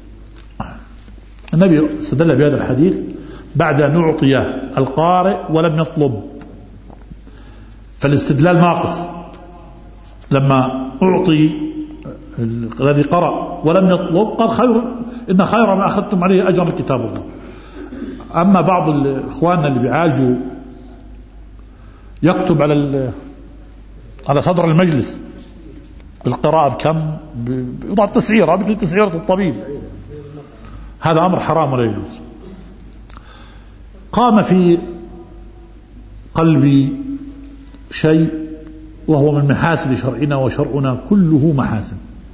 النبي استدل بهذا الحديث بعد أن أعطي القارئ ولم يطلب، فالاستدلال ناقص. لما أعطي الذي قرأ ولم يطلب قال إن خير ما أخذتم عليه أجر كتاب الله. أما بعض إخواننا اللي بيعالجوا يكتب على صدر المجلس بالقراءة بكم يوضع التسعيرة مثل تسعيرة الطبيب. هذا أمر حرام ولا يجوز. قام في قلبي شيء وهو من محاسن شرعنا، وشرعنا كله محاسن.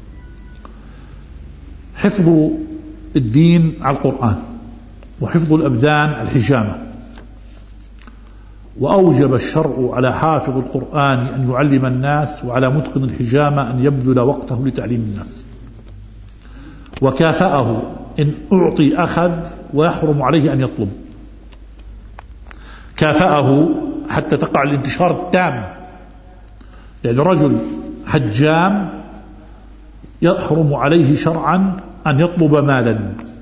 حفظ الدين على القرآن، وحفظ الأبدان على الحجامة. وأوجب الشرع على حافظ القرآن أن يعلم الناس، وعلى متقن الحجامة أن يبذل وقته لتعليم الناس. وكافأه إن أعطي أخذ، ويحرم عليه أن يطلب. كافأه حتى تقع الانتشار التام. يعني رجل حجام يحرم عليه شرعا أن يطلب مالا،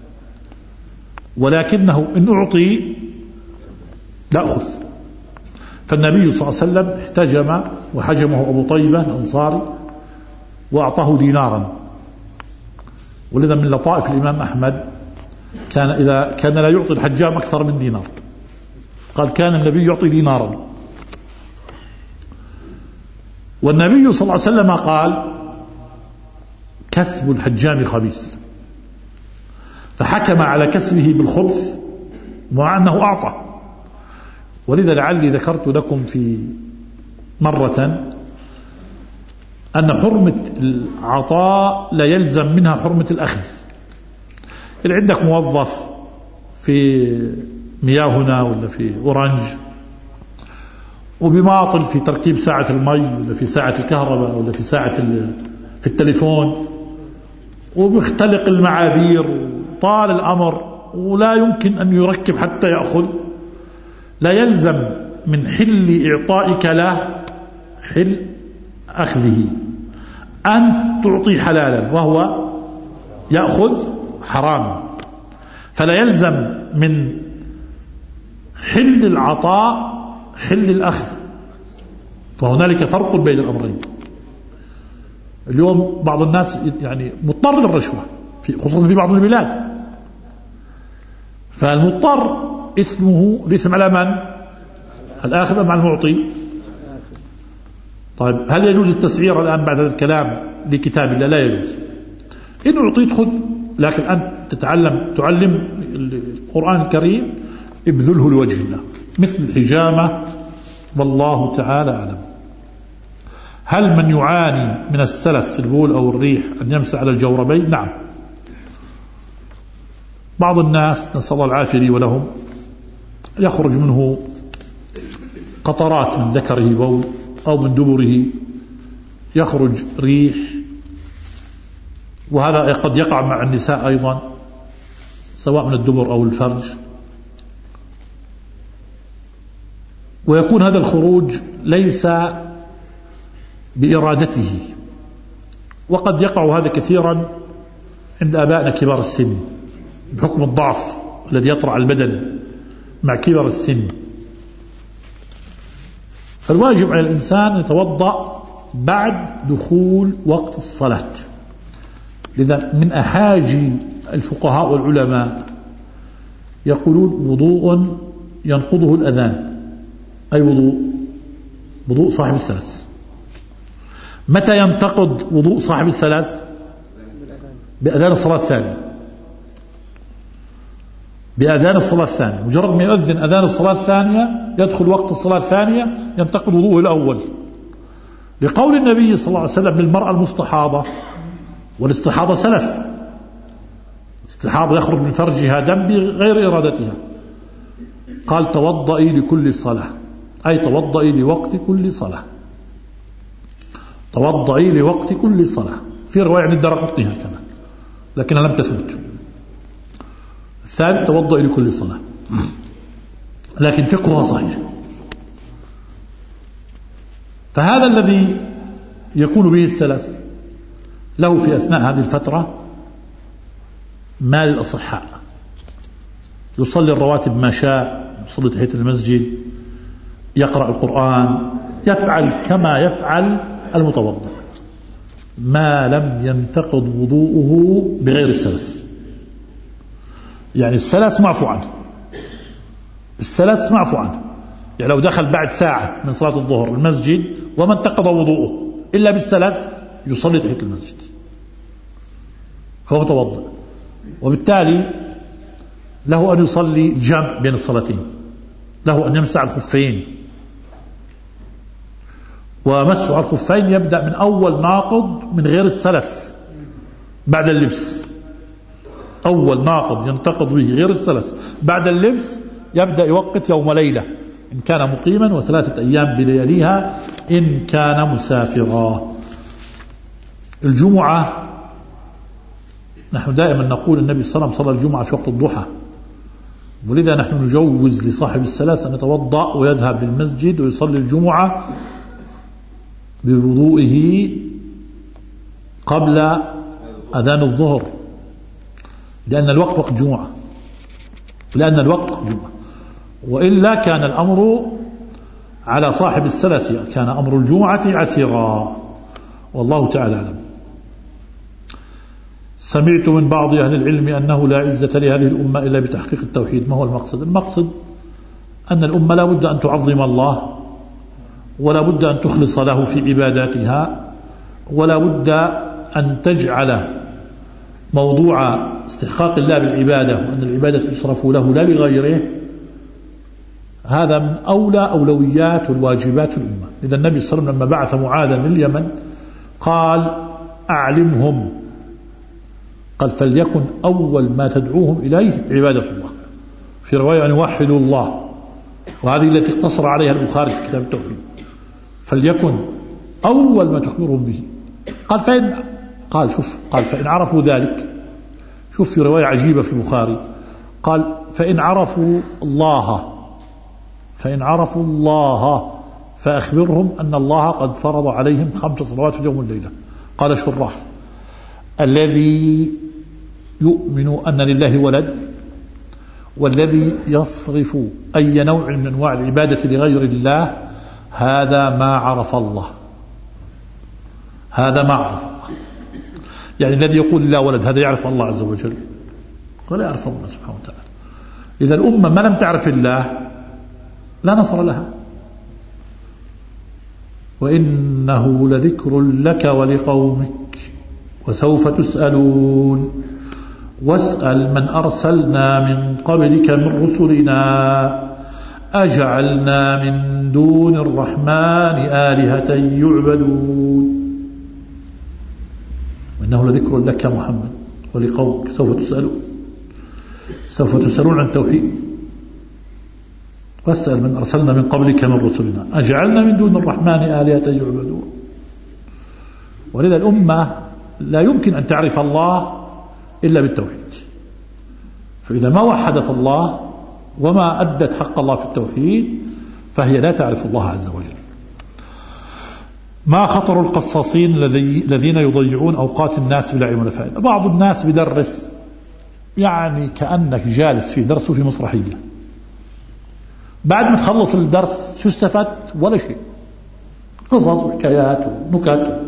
ولكنه إن أعطي يأخذ. فالنبي صلى الله عليه وسلم احتجم وحجمه أبو طيبة الأنصاري وأعطاه دينارا. ولذا من لطائف الإمام أحمد كان لا يعطي الحجام أكثر من دينار. قال كان النبي يعطي دينارا. والنبي صلى الله عليه وسلم قال كسب الحجام خبيث، فحكم على كسبه بالخبث مع أنه أعطى. ولذا لعلي ذكرت لكم في مرة أن حرمة العطاء لا يلزم منها حرمة الأخذ. اللي عندك موظف في مياهنا ولا في أورانج وبماطل في تركيب ساعة المي ولا في ساعة الكهرباء ولا في ساعة في التليفون، وبيختلق المعاذير طال الأمر ولا يمكن أن يركب حتى يأخذ، لا يلزم من حل إعطائك له حل أخذه. أن تعطي حلالا وهو يأخذ حرام، فلا يلزم من حل العطاء حل الأخذ. فهنالك فرق بين الأمرين. اليوم بعض الناس يعني مضطر للرشوة خصوصا في بعض البلاد، فالمضطر اسمه الاسم على من؟ الآخذ أم على المعطي؟ طيب هل يجوز التسعير الآن بعد هذا الكلام لكتاب الله؟ لا يجوز. إن أعطيت خذ، لكن أن تعلم القرآن الكريم ابذله لوجه الله مثل الحجامة، والله تعالى أعلم. هل من يعاني من السلس في البول أو الريح أن يمسح على الجوربين؟ نعم. بعض الناس نسأل الله العافية لي ولهم يخرج منه قطرات من ذكره بول أو من دبره يخرج ريح، وهذا قد يقع مع النساء أيضا سواء من الدبر أو الفرج، ويكون هذا الخروج ليس بإرادته. وقد يقع هذا كثيرا عند آبائنا كبار السن بحكم الضعف الذي يطرأ على البدن مع كبر السن. فالواجب على الإنسان يتوضأ بعد دخول وقت الصلاة. لذا من أحاجي الفقهاء والعلماء يقولون وضوء ينقضه الأذان، أي وضوء صاحب السلس. متى ينتقض وضوء صاحب السلس؟ بأذان الصلاة الثانية. بأذان الصلاة الثانية، مجرد ما يؤذن أذان الصلاة الثانية يدخل وقت الصلاة الثانية ينتقض وضوءه الأول، لقول النبي صلى الله عليه وسلم للمرأة المستحاضة، والاستحاضة سلس، استحاضة يخرج من فرجها دم بغير إرادتها، قال توضئي لكل صلاة، أي توضئي لوقت كل صلاة. توضئي لوقت كل صلاة. في رواية عند الدارقطني هكذا لكنها لم تثبت. الثاني توضئي لكل صلاة، لكن فقهها صحيح. فهذا الذي يكون به السلس له في أثناء هذه الفترة ما للأصحاء، يصلي الرواتب ما شاء، يصلي تحية المسجد، يقرأ القرآن، يفعل كما يفعل المتوضئ ما لم ينتقض وضوءه بغير السلس. يعني السلس معفو عنه، السلس معفو عنه. يعني لو دخل بعد ساعة من صلاة الظهر المسجد وما انتقض وضوءه إلا بالسلس يصلي تحية المسجد، هو متوضئ، وبالتالي له أن يصلي جمع بين الصلاتين، له أن يمسح الخفين، ومسح الخفين يبدأ من أول ناقض من غير الثلث بعد اللبس. أول ناقض ينتقض به غير الثلث بعد اللبس يبدأ يوقت يوم ليلة إن كان مقيما، و3 أيام بلياليها إن كان مسافرا. الجمعة نحن دائما نقول النبي صلى الله عليه وسلم صلى الجمعة في وقت الضحى، ولذا نحن نجوز لصاحب الثلاث أن يتوضأ ويذهب للمسجد ويصلي الجمعة بوضوئه قبل أذان الظهر، لأن الوقت وقت جمعة، لأن الوقت جمعة. وإلا كان الأمر على صاحب الثلاث، كان أمر الجمعة عسيرا، والله تعالى أعلم. سمعت من بعض أهل العلم أنه لا عزة لهذه الأمة إلا بتحقيق التوحيد. ما هو المقصد؟ المقصد أن الأمة لا بد أن تعظم الله، ولا بد أن تخلص له في عباداتها، ولا بد أن تجعل موضوع استحقاق الله بالعبادة وأن العبادة تصرف له لا لغيره، هذا من أولويات والواجبات الأمة. إذا النبي صلى الله عليه وسلم لما بعث معاذا لليمن قال أعلمهم، قال فليكن أول ما تدعوهم إليه عبادة الله، في رواية أن يوحدوا الله، وهذه التي اقتصر عليها البخاري في كتاب التوحيد. فليكن أول ما تخبرهم به. قال فإن عرفوا ذلك، شوف في رواية عجيبة في البخاري، قال فإن عرفوا الله فأخبرهم أن الله قد فرض عليهم 5 صلوات في اليوم والليلة. قال الشراح الذي يؤمن أن لله ولد، والذي يصرف أي نوع من أنواع العبادة لغير الله، هذا ما عرف الله. يعني الذي يقول لا ولد هذا يعرف الله عز وجل ولا يعرف الله سبحانه وتعالى. إذا الأمة ما لم تعرف الله لا نصر لها. وإنه لذكر لك ولقومك وسوف تسألون واسأل من أرسلنا من قبلك من رسلنا أجعلنا من دون الرحمن آلهة يعبدون. وإنه لذكر لك محمد ولقومك سوف تسألون عن التوحيد. واسأل من أرسلنا من قبلك من رسلنا أجعلنا من دون الرحمن آلهة يعبدون. ولذا الأمة لا يمكن أن تعرف الله إلا بالتوحيد، فإذا ما وحدت الله وما أدت حق الله في التوحيد فهي لا تعرف الله عز وجل. ما خطر القصاصين الذين يضيعون أوقات الناس بلا علم ولا فائدة؟ بعض الناس بدرس يعني كأنك جالس في درس في مسرحية، بعد ما تخلص الدرس شو استفدت؟ ولا شيء، قصص وحكايات ونكت.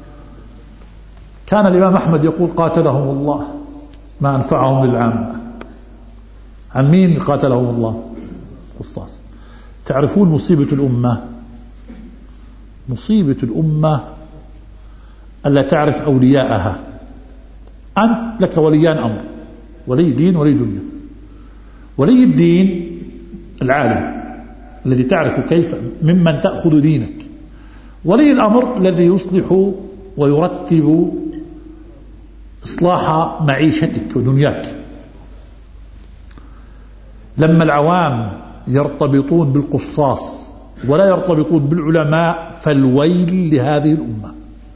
كان الإمام أحمد يقول قاتلهم الله ما أنفعهم للعامة. عن مين قاتلهم الله؟ قصاص. تعرفون مصيبة الأمة؟ مصيبة الأمة ألا تعرف أولياءها. أنت لك وليان أمر، ولي دين ولي دنيا. ولي الدين العالم الذي تعرف كيف ممن تأخذ دينك، ولي الأمر الذي يصلح ويرتب إصلاح معيشتك ودنياك. لما العوام يرتبطون بالقصاص ولا يرتبطون بالعلماء فالويل لهذه الأمة.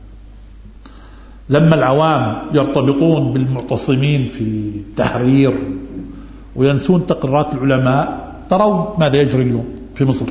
لما العوام يرتبطون بالمعتصمين في التحرير وينسون تقريرات العلماء، ترون ماذا يجري اليوم في مصر.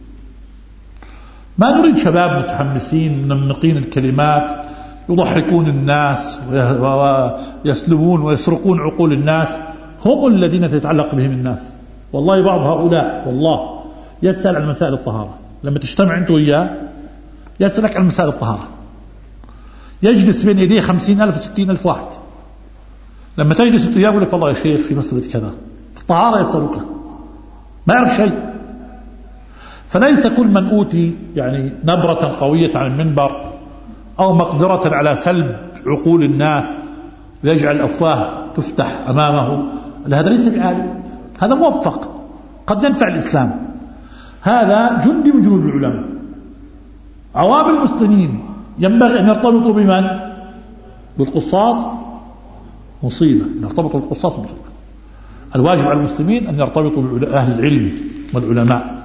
ما نريد شباب متحمسين منمقين الكلمات يضحكون الناس ويسلبون ويسرقون عقول الناس، هم الذين تتعلق بهم الناس. والله بعض هؤلاء والله يسأل عن مسائل الطهارة، لما تجتمع أنت وياه يسألك عن مسائل الطهارة، يجلس بين يديه 50,000 و60,000 واحد. لما تجلس أنت وياه يقول لك والله يا شيخ في مسألة كذا في الطهارة، يسألك ما يعرف شيء. فليس كل من أوتي يعني نبرة قوية عن المنبر أو مقدرة على سلب عقول الناس ويجعل الأفواه تفتح أمامه، هذا ليس بعالم، هذا موفق قد ينفع الإسلام. هذا جندي من جنود العلماء. عوام المسلمين ينبغي أن يرتبطوا بمن؟ بالقصاص، مصيبة. يرتبطوا بالقصاص مصيبة. الواجب على المسلمين أن يرتبطوا بأهل العلم والعلماء.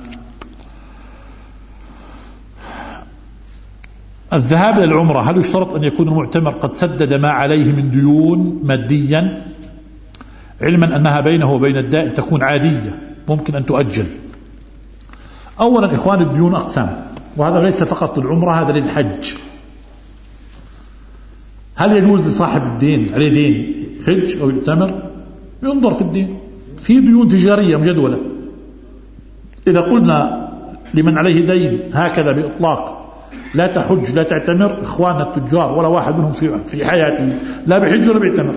الذهاب إلى العمرة، هل يشترط أن يكون المعتمر قد سدد ما عليه من ديون ماديا، علما أنها بينه وبين الدائن تكون عادية ممكن أن تؤجل؟ أولا إخوان، الديون أقسام، وهذا ليس فقط للعمرة، هذا للحج. هل يجوز لصاحب الدين عليه دين حج أو يعتمر؟ ينظر في الدين. في ديون تجارية مجدولة، إذا قلنا لمن عليه دين هكذا بإطلاق لا تحج لا تعتمر، إخواننا التجار ولا واحد منهم في حياته لا بحج ولا بيعتمر.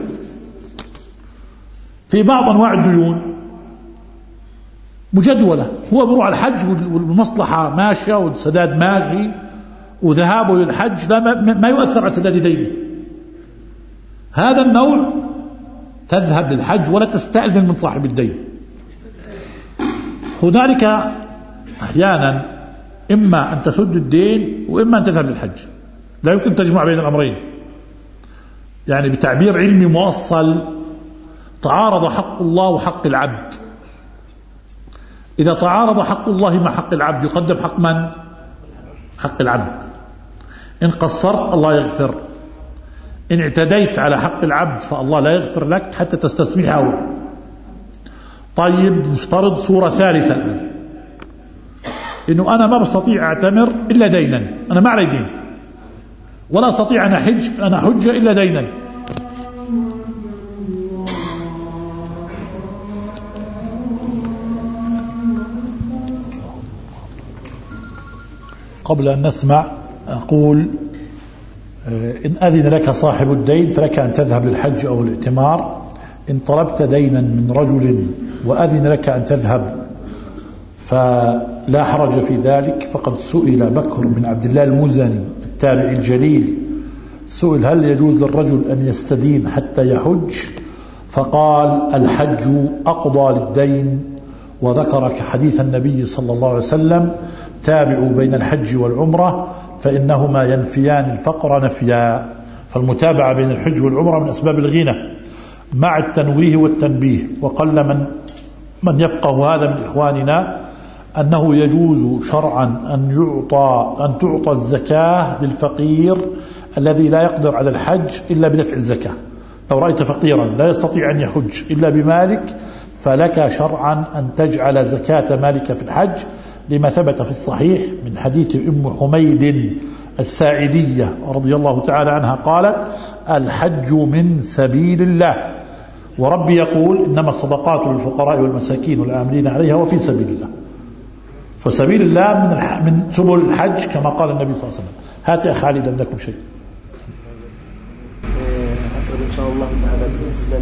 في بعض أنواع الديون مجدولة، هو بروح على الحج والمصلحة ماشية والسداد ماشي وذهابه للحج ما يؤثر على سداد دينه. هذا النوع تذهب للحج ولا تستأذن من صاحب الدين. هنالك أحيانا إما أن تسد الدين وإما أن تذهب للحج، لا يمكن تجمع بين الأمرين. يعني بتعبير علمي موصل، تعارض حق الله وحق العبد. إذا تعارض حق الله مع حق العبد يقدم حق من؟ حق العبد. إن قصرت الله يغفر، إن اعتديت على حق العبد فالله لا يغفر لك حتى تستسمحه. طيب نفترض صورة ثالثة الآن، إنه أنا ما بستطيع أعتمر إلا دينا، أنا ما علي دين، ولا أستطيع أن أحج إلا دينا. قبل أن نسمع أقول إن أذن لك صاحب الدين فلك أن تذهب للحج أو الاعتمار. إن طلبت دينا من رجل وأذن لك أن تذهب فلا حرج في ذلك. فقد سئل بكر بن عبد الله المزني التابعي الجليل، سئل هل يجوز للرجل أن يستدين حتى يحج، فقال الحج أقضى للدين، وذكر حديث النبي صلى الله عليه وسلم تابعوا بين الحج والعمرة فإنهما ينفيان الفقر نفيا. فالمتابعة بين الحج والعمرة من أسباب الغنى مع التنويه والتنبيه. وقل من يفقه هذا من إخواننا أنه يجوز شرعا أن تعطى الزكاة للفقير الذي لا يقدر على الحج إلا بدفع الزكاة. لو رأيت فقيرا لا يستطيع أن يحج إلا بمالك فلك شرعا أن تجعل زكاة مالك في الحج، لما ثبت في الصحيح من حديث أم حميد الساعدية رضي الله تعالى عنها قالت الحج من سبيل الله، وربي يقول إنما الصدقات للفقراء والمساكين والعاملين عليها وفي سبيل الله. فسبيل الله من سبل الحج كما قال النبي صلى الله عليه وسلم. هات يا خالد عندكم شيء. أسأل إن شاء الله تعالى بالنسبة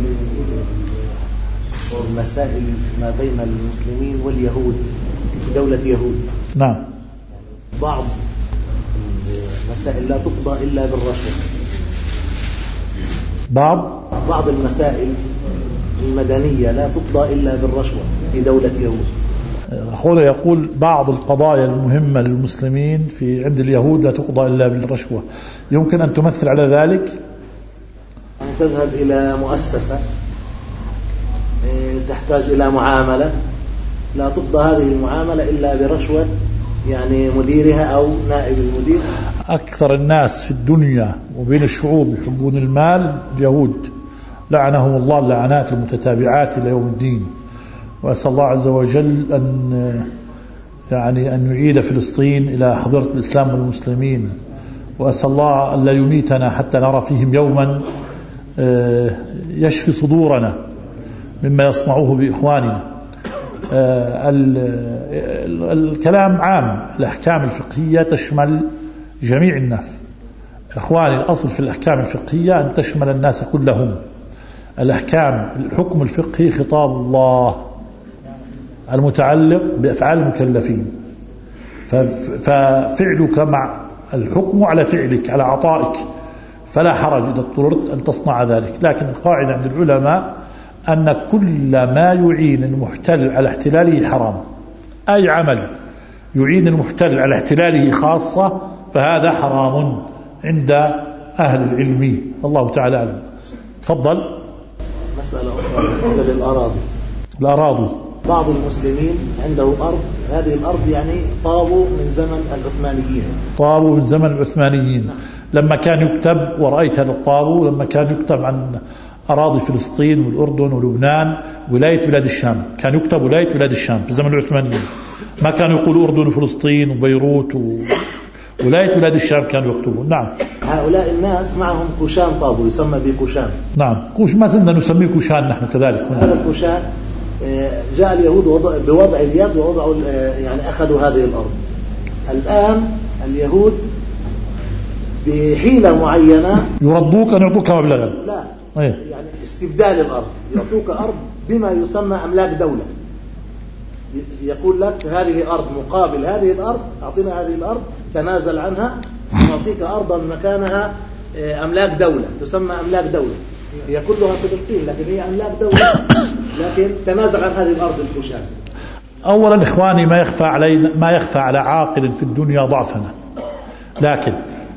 للمسائل ما بين المسلمين واليهود في دولة يهود. نعم. بعض المسائل لا تقضى إلا بالرشوة. بعض المسائل المدنية لا تقضى إلا بالرشوة في دولة يهود. أخونا يقول بعض القضايا المهمة للمسلمين في عند اليهود لا تقضى إلا بالرشوة. يمكن أن تمثل على ذلك؟ أن تذهب إلى مؤسسة تحتاج إلى معاملة، لا تقضى هذه المعاملة إلا برشوة يعني مديرها أو نائب المدير. أكثر الناس في الدنيا وبين الشعوب يحبون المال اليهود، لعنهم الله اللعنات المتتابعات إلى يوم الدين. وأسأل الله عز وجل أن يعيد فلسطين إلى حضرة الإسلام والمسلمين، وأسأل الله أن لا يميتنا حتى نرى فيهم يوما يشفي صدورنا مما يصنعوه بإخواننا. الكلام عام، الأحكام الفقهية تشمل جميع الناس. إخواني الأصل في الأحكام الفقهية أن تشمل الناس كلهم. الحكم الفقهي خطاب الله المتعلق بأفعال المكلفين، ففعلك مع الحكم على فعلك على عطائك، فلا حرج إذا اضطررت أن تصنع ذلك. لكن القاعدة عند العلماء أن كل ما يعين المحتل على احتلاله حرام. أي عمل يعين المحتل على احتلاله خاصة فهذا حرام عند أهل العلم. الله تعالى أعلم. تفضل. مسألة أخرى بالنسبة الأراضي. بعض المسلمين عنده أرض، هذه الأرض يعني طابوا من زمن العثمانيين. لما كان يكتب، ورأيت هذا الطابو لما كان يكتب عن أراضي فلسطين والأردن ولبنان ولاية بلاد الشام، كان يكتب ولاية بلاد الشام في زمن العثمانيين، ما كانوا يقولوا أردن وفلسطين وبيروت ولاية بلاد الشام كانوا يكتبون. نعم. هؤلاء الناس معهم كوشان طابو يسمى بكوشان. نعم، ما زلنا نسميه كوشان نحن كذلك هنا. هذا الكوشان جاء اليهود بوضع اليد ووضعوا يعني أخذوا هذه الأرض. الآن اليهود بحيلة معينة يرضوك أن يعطوك مبلغا. لا يعني استبدال الأرض، يعطوك أرض بما يسمى أملاك دولة. يقول لك هذه أرض مقابل هذه الأرض، أعطينا هذه الأرض تنازل عنها نعطيك أرضا مكانها أملاك دولة تسمى أملاك دولة، هي كلها فلسطين لكن هي أملاك دولة، لكن تنازل عن هذه الأرض الكوشان. أولا إخواني، ما يخفى على عاقل في الدنيا ضعفنا، لكن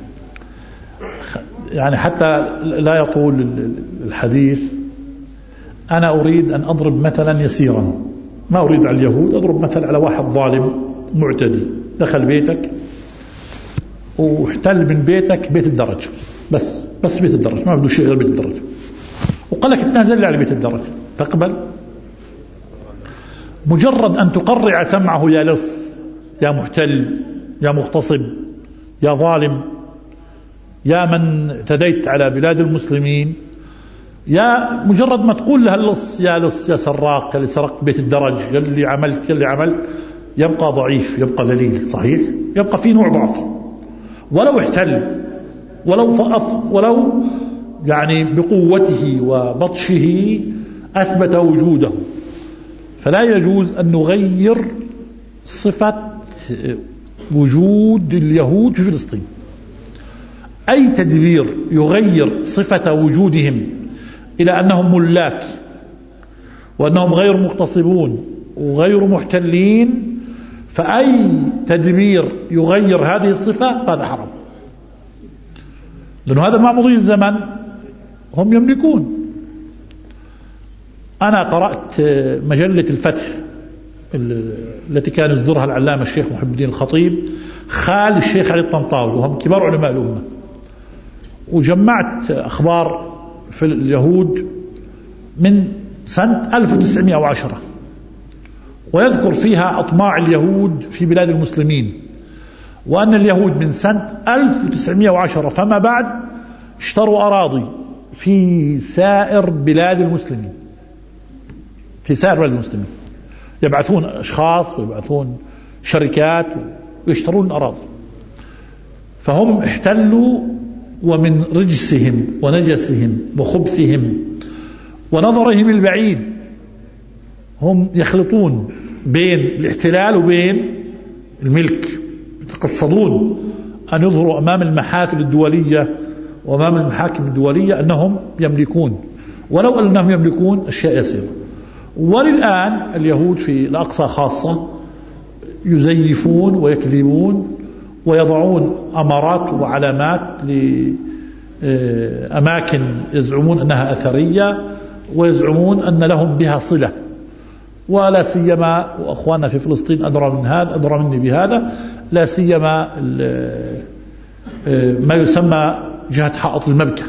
يعني حتى لا يطول الحديث أنا أريد أن أضرب مثلا يسيرا، ما أريد على اليهود، أضرب مثل على واحد ظالم معتدي دخل بيتك واحتل من بيتك بيت الدرج، بس بيت الدرج، ما بده شيء غير بيت الدرج، وقال لك اتنازل لي على بيت الدرج، تقبل؟ مجرد أن تقرع سمعه يا لص يا محتل يا مغتصب يا ظالم يا من اعتديت على بلاد المسلمين، يا مجرد ما تقول له اللص يا سراق اللي سرقت بيت الدرج اللي عملت يبقى ضعيف، يبقى ذليل، صحيح، يبقى في نوع ضعف، ولو احتل ولو يعني بقوته وبطشه أثبت وجوده. فلا يجوز أن نغير صفة وجود اليهود في فلسطين. أي تدبير يغير صفة وجودهم إلى أنهم ملاك وأنهم غير مغتصبون وغير محتلين، فأي تدبير يغير هذه الصفة هذا حرام، لأنه هذا مع مضي الزمن هم يملكون. أنا قرأت مجلة الفتح التي كان يصدرها العلامة الشيخ محب الدين الخطيب خال الشيخ علي الطنطاوي وهم كبار علماء الأمة، وجمعت أخبار في اليهود من سنة 1910 ويذكر فيها أطماع اليهود في بلاد المسلمين، وأن اليهود من سنة 1910 فما بعد اشتروا أراضي في سائر بلاد المسلمين، يبعثون أشخاص ويبعثون شركات ويشترون أراضي، فهم احتلوا، ومن رجسهم ونجسهم وخبثهم ونظرهم البعيد هم يخلطون بين الاحتلال وبين الملك، يتقصدون أن يظهروا أمام المحافل الدولية وأمام المحاكم الدولية أنهم يملكون، ولو أنهم يملكون أشياء يسيرة. وللآن اليهود في الأقصى خاصة يزيفون ويكذبون ويضعون أمارات وعلامات لأماكن يزعمون أنها أثرية ويزعمون أن لهم بها صلة، ولا سيما وأخواننا في فلسطين أدرى مني بهذا، لا سيما ما يسمى جهة حائط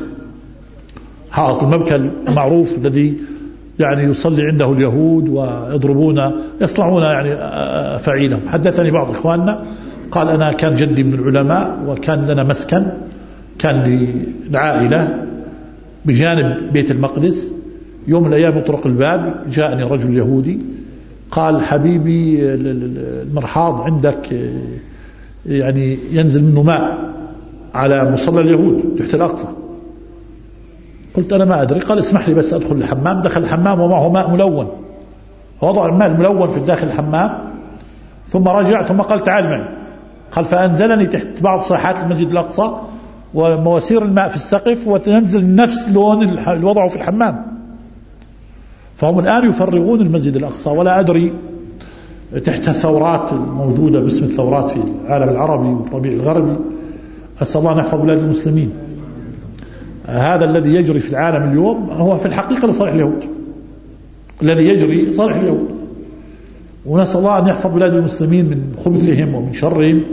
المبكى المعروف الذي يعني يصلي عنده اليهود يصنعون يعني فعيلهم. حدثني بعض إخواننا قال أنا كان جدي من العلماء وكان لنا مسكن، كان للعائلة بجانب بيت المقدس، يوم من الأيام يطرق الباب جاءني رجل يهودي قال حبيبي المرحاض عندك يعني ينزل منه ماء على مصلى اليهود تحت الأقصى. قلت أنا ما أدري. قال اسمح لي بس أدخل الحمام. دخل الحمام ومعه ماء ملون، وضع الماء الملون في داخل الحمام، ثم رجع ثم قال تعال معي. قال فأنزلني تحت بعض ساحات المسجد الأقصى ومواسير الماء في السقف وتنزل نفس لون اللي وضعه في الحمام. فهم الآن يفرغون المسجد الأقصى، ولا أدري تحت الثورات الموجودة باسم الثورات في العالم العربي والربيع الغربي، أسأل الله أن يحفظ بلاد المسلمين. هذا الذي يجري في العالم اليوم هو في الحقيقة لصالح اليهود، الذي يجري صالح اليهود، ونسأل الله أن يحفظ بلاد المسلمين من خبثهم ومن شرهم.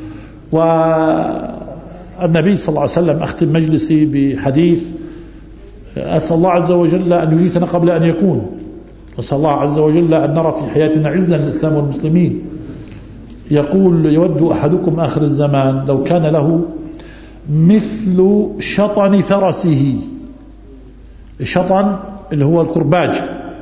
والنبي صلى الله عليه وسلم أختم مجلسي بحديث أسأل الله عز وجل أن يميتنا قبل أن يكون، أسأل الله عز وجل أن نرى في حياتنا عزا للإسلام والمسلمين. يقول يود أحدكم آخر الزمان لو كان له مثل شطن فرسه. الشطن اللي هو الكرباج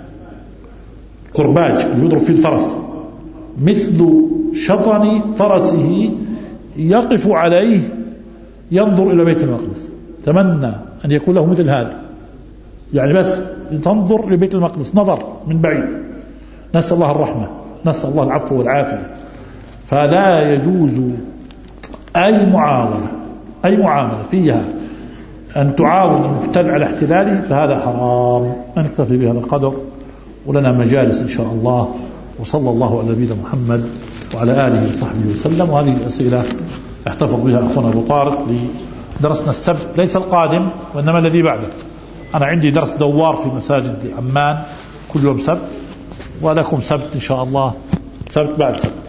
اللي يضرب فيه الفرس، مثل شطن فرسه يقف عليه ينظر إلى بيت المقدس. تمنى أن يكون له مثل هذا، يعني بس تنظر لبيت المقدس نظر من بعيد. نسأل الله الرحمة، نسأل الله العفو والعافية. فلا يجوز أي معاملة فيها أن تعاون المحتل على احتلاله، فهذا حرام. نكتفي بهذا القدر، ولنا مجالس إن شاء الله. وصلى الله على نبينا محمد وعلى آله وصحبه وسلم. وهذه الأسئلة احتفظ بها أخونا أبو طارق لدرسنا السبت، ليس القادم وإنما الذي بعده. أنا عندي درس دوار في مساجد عمان كل يوم سبت، ولكم سبت إن شاء الله، سبت بعد سبت.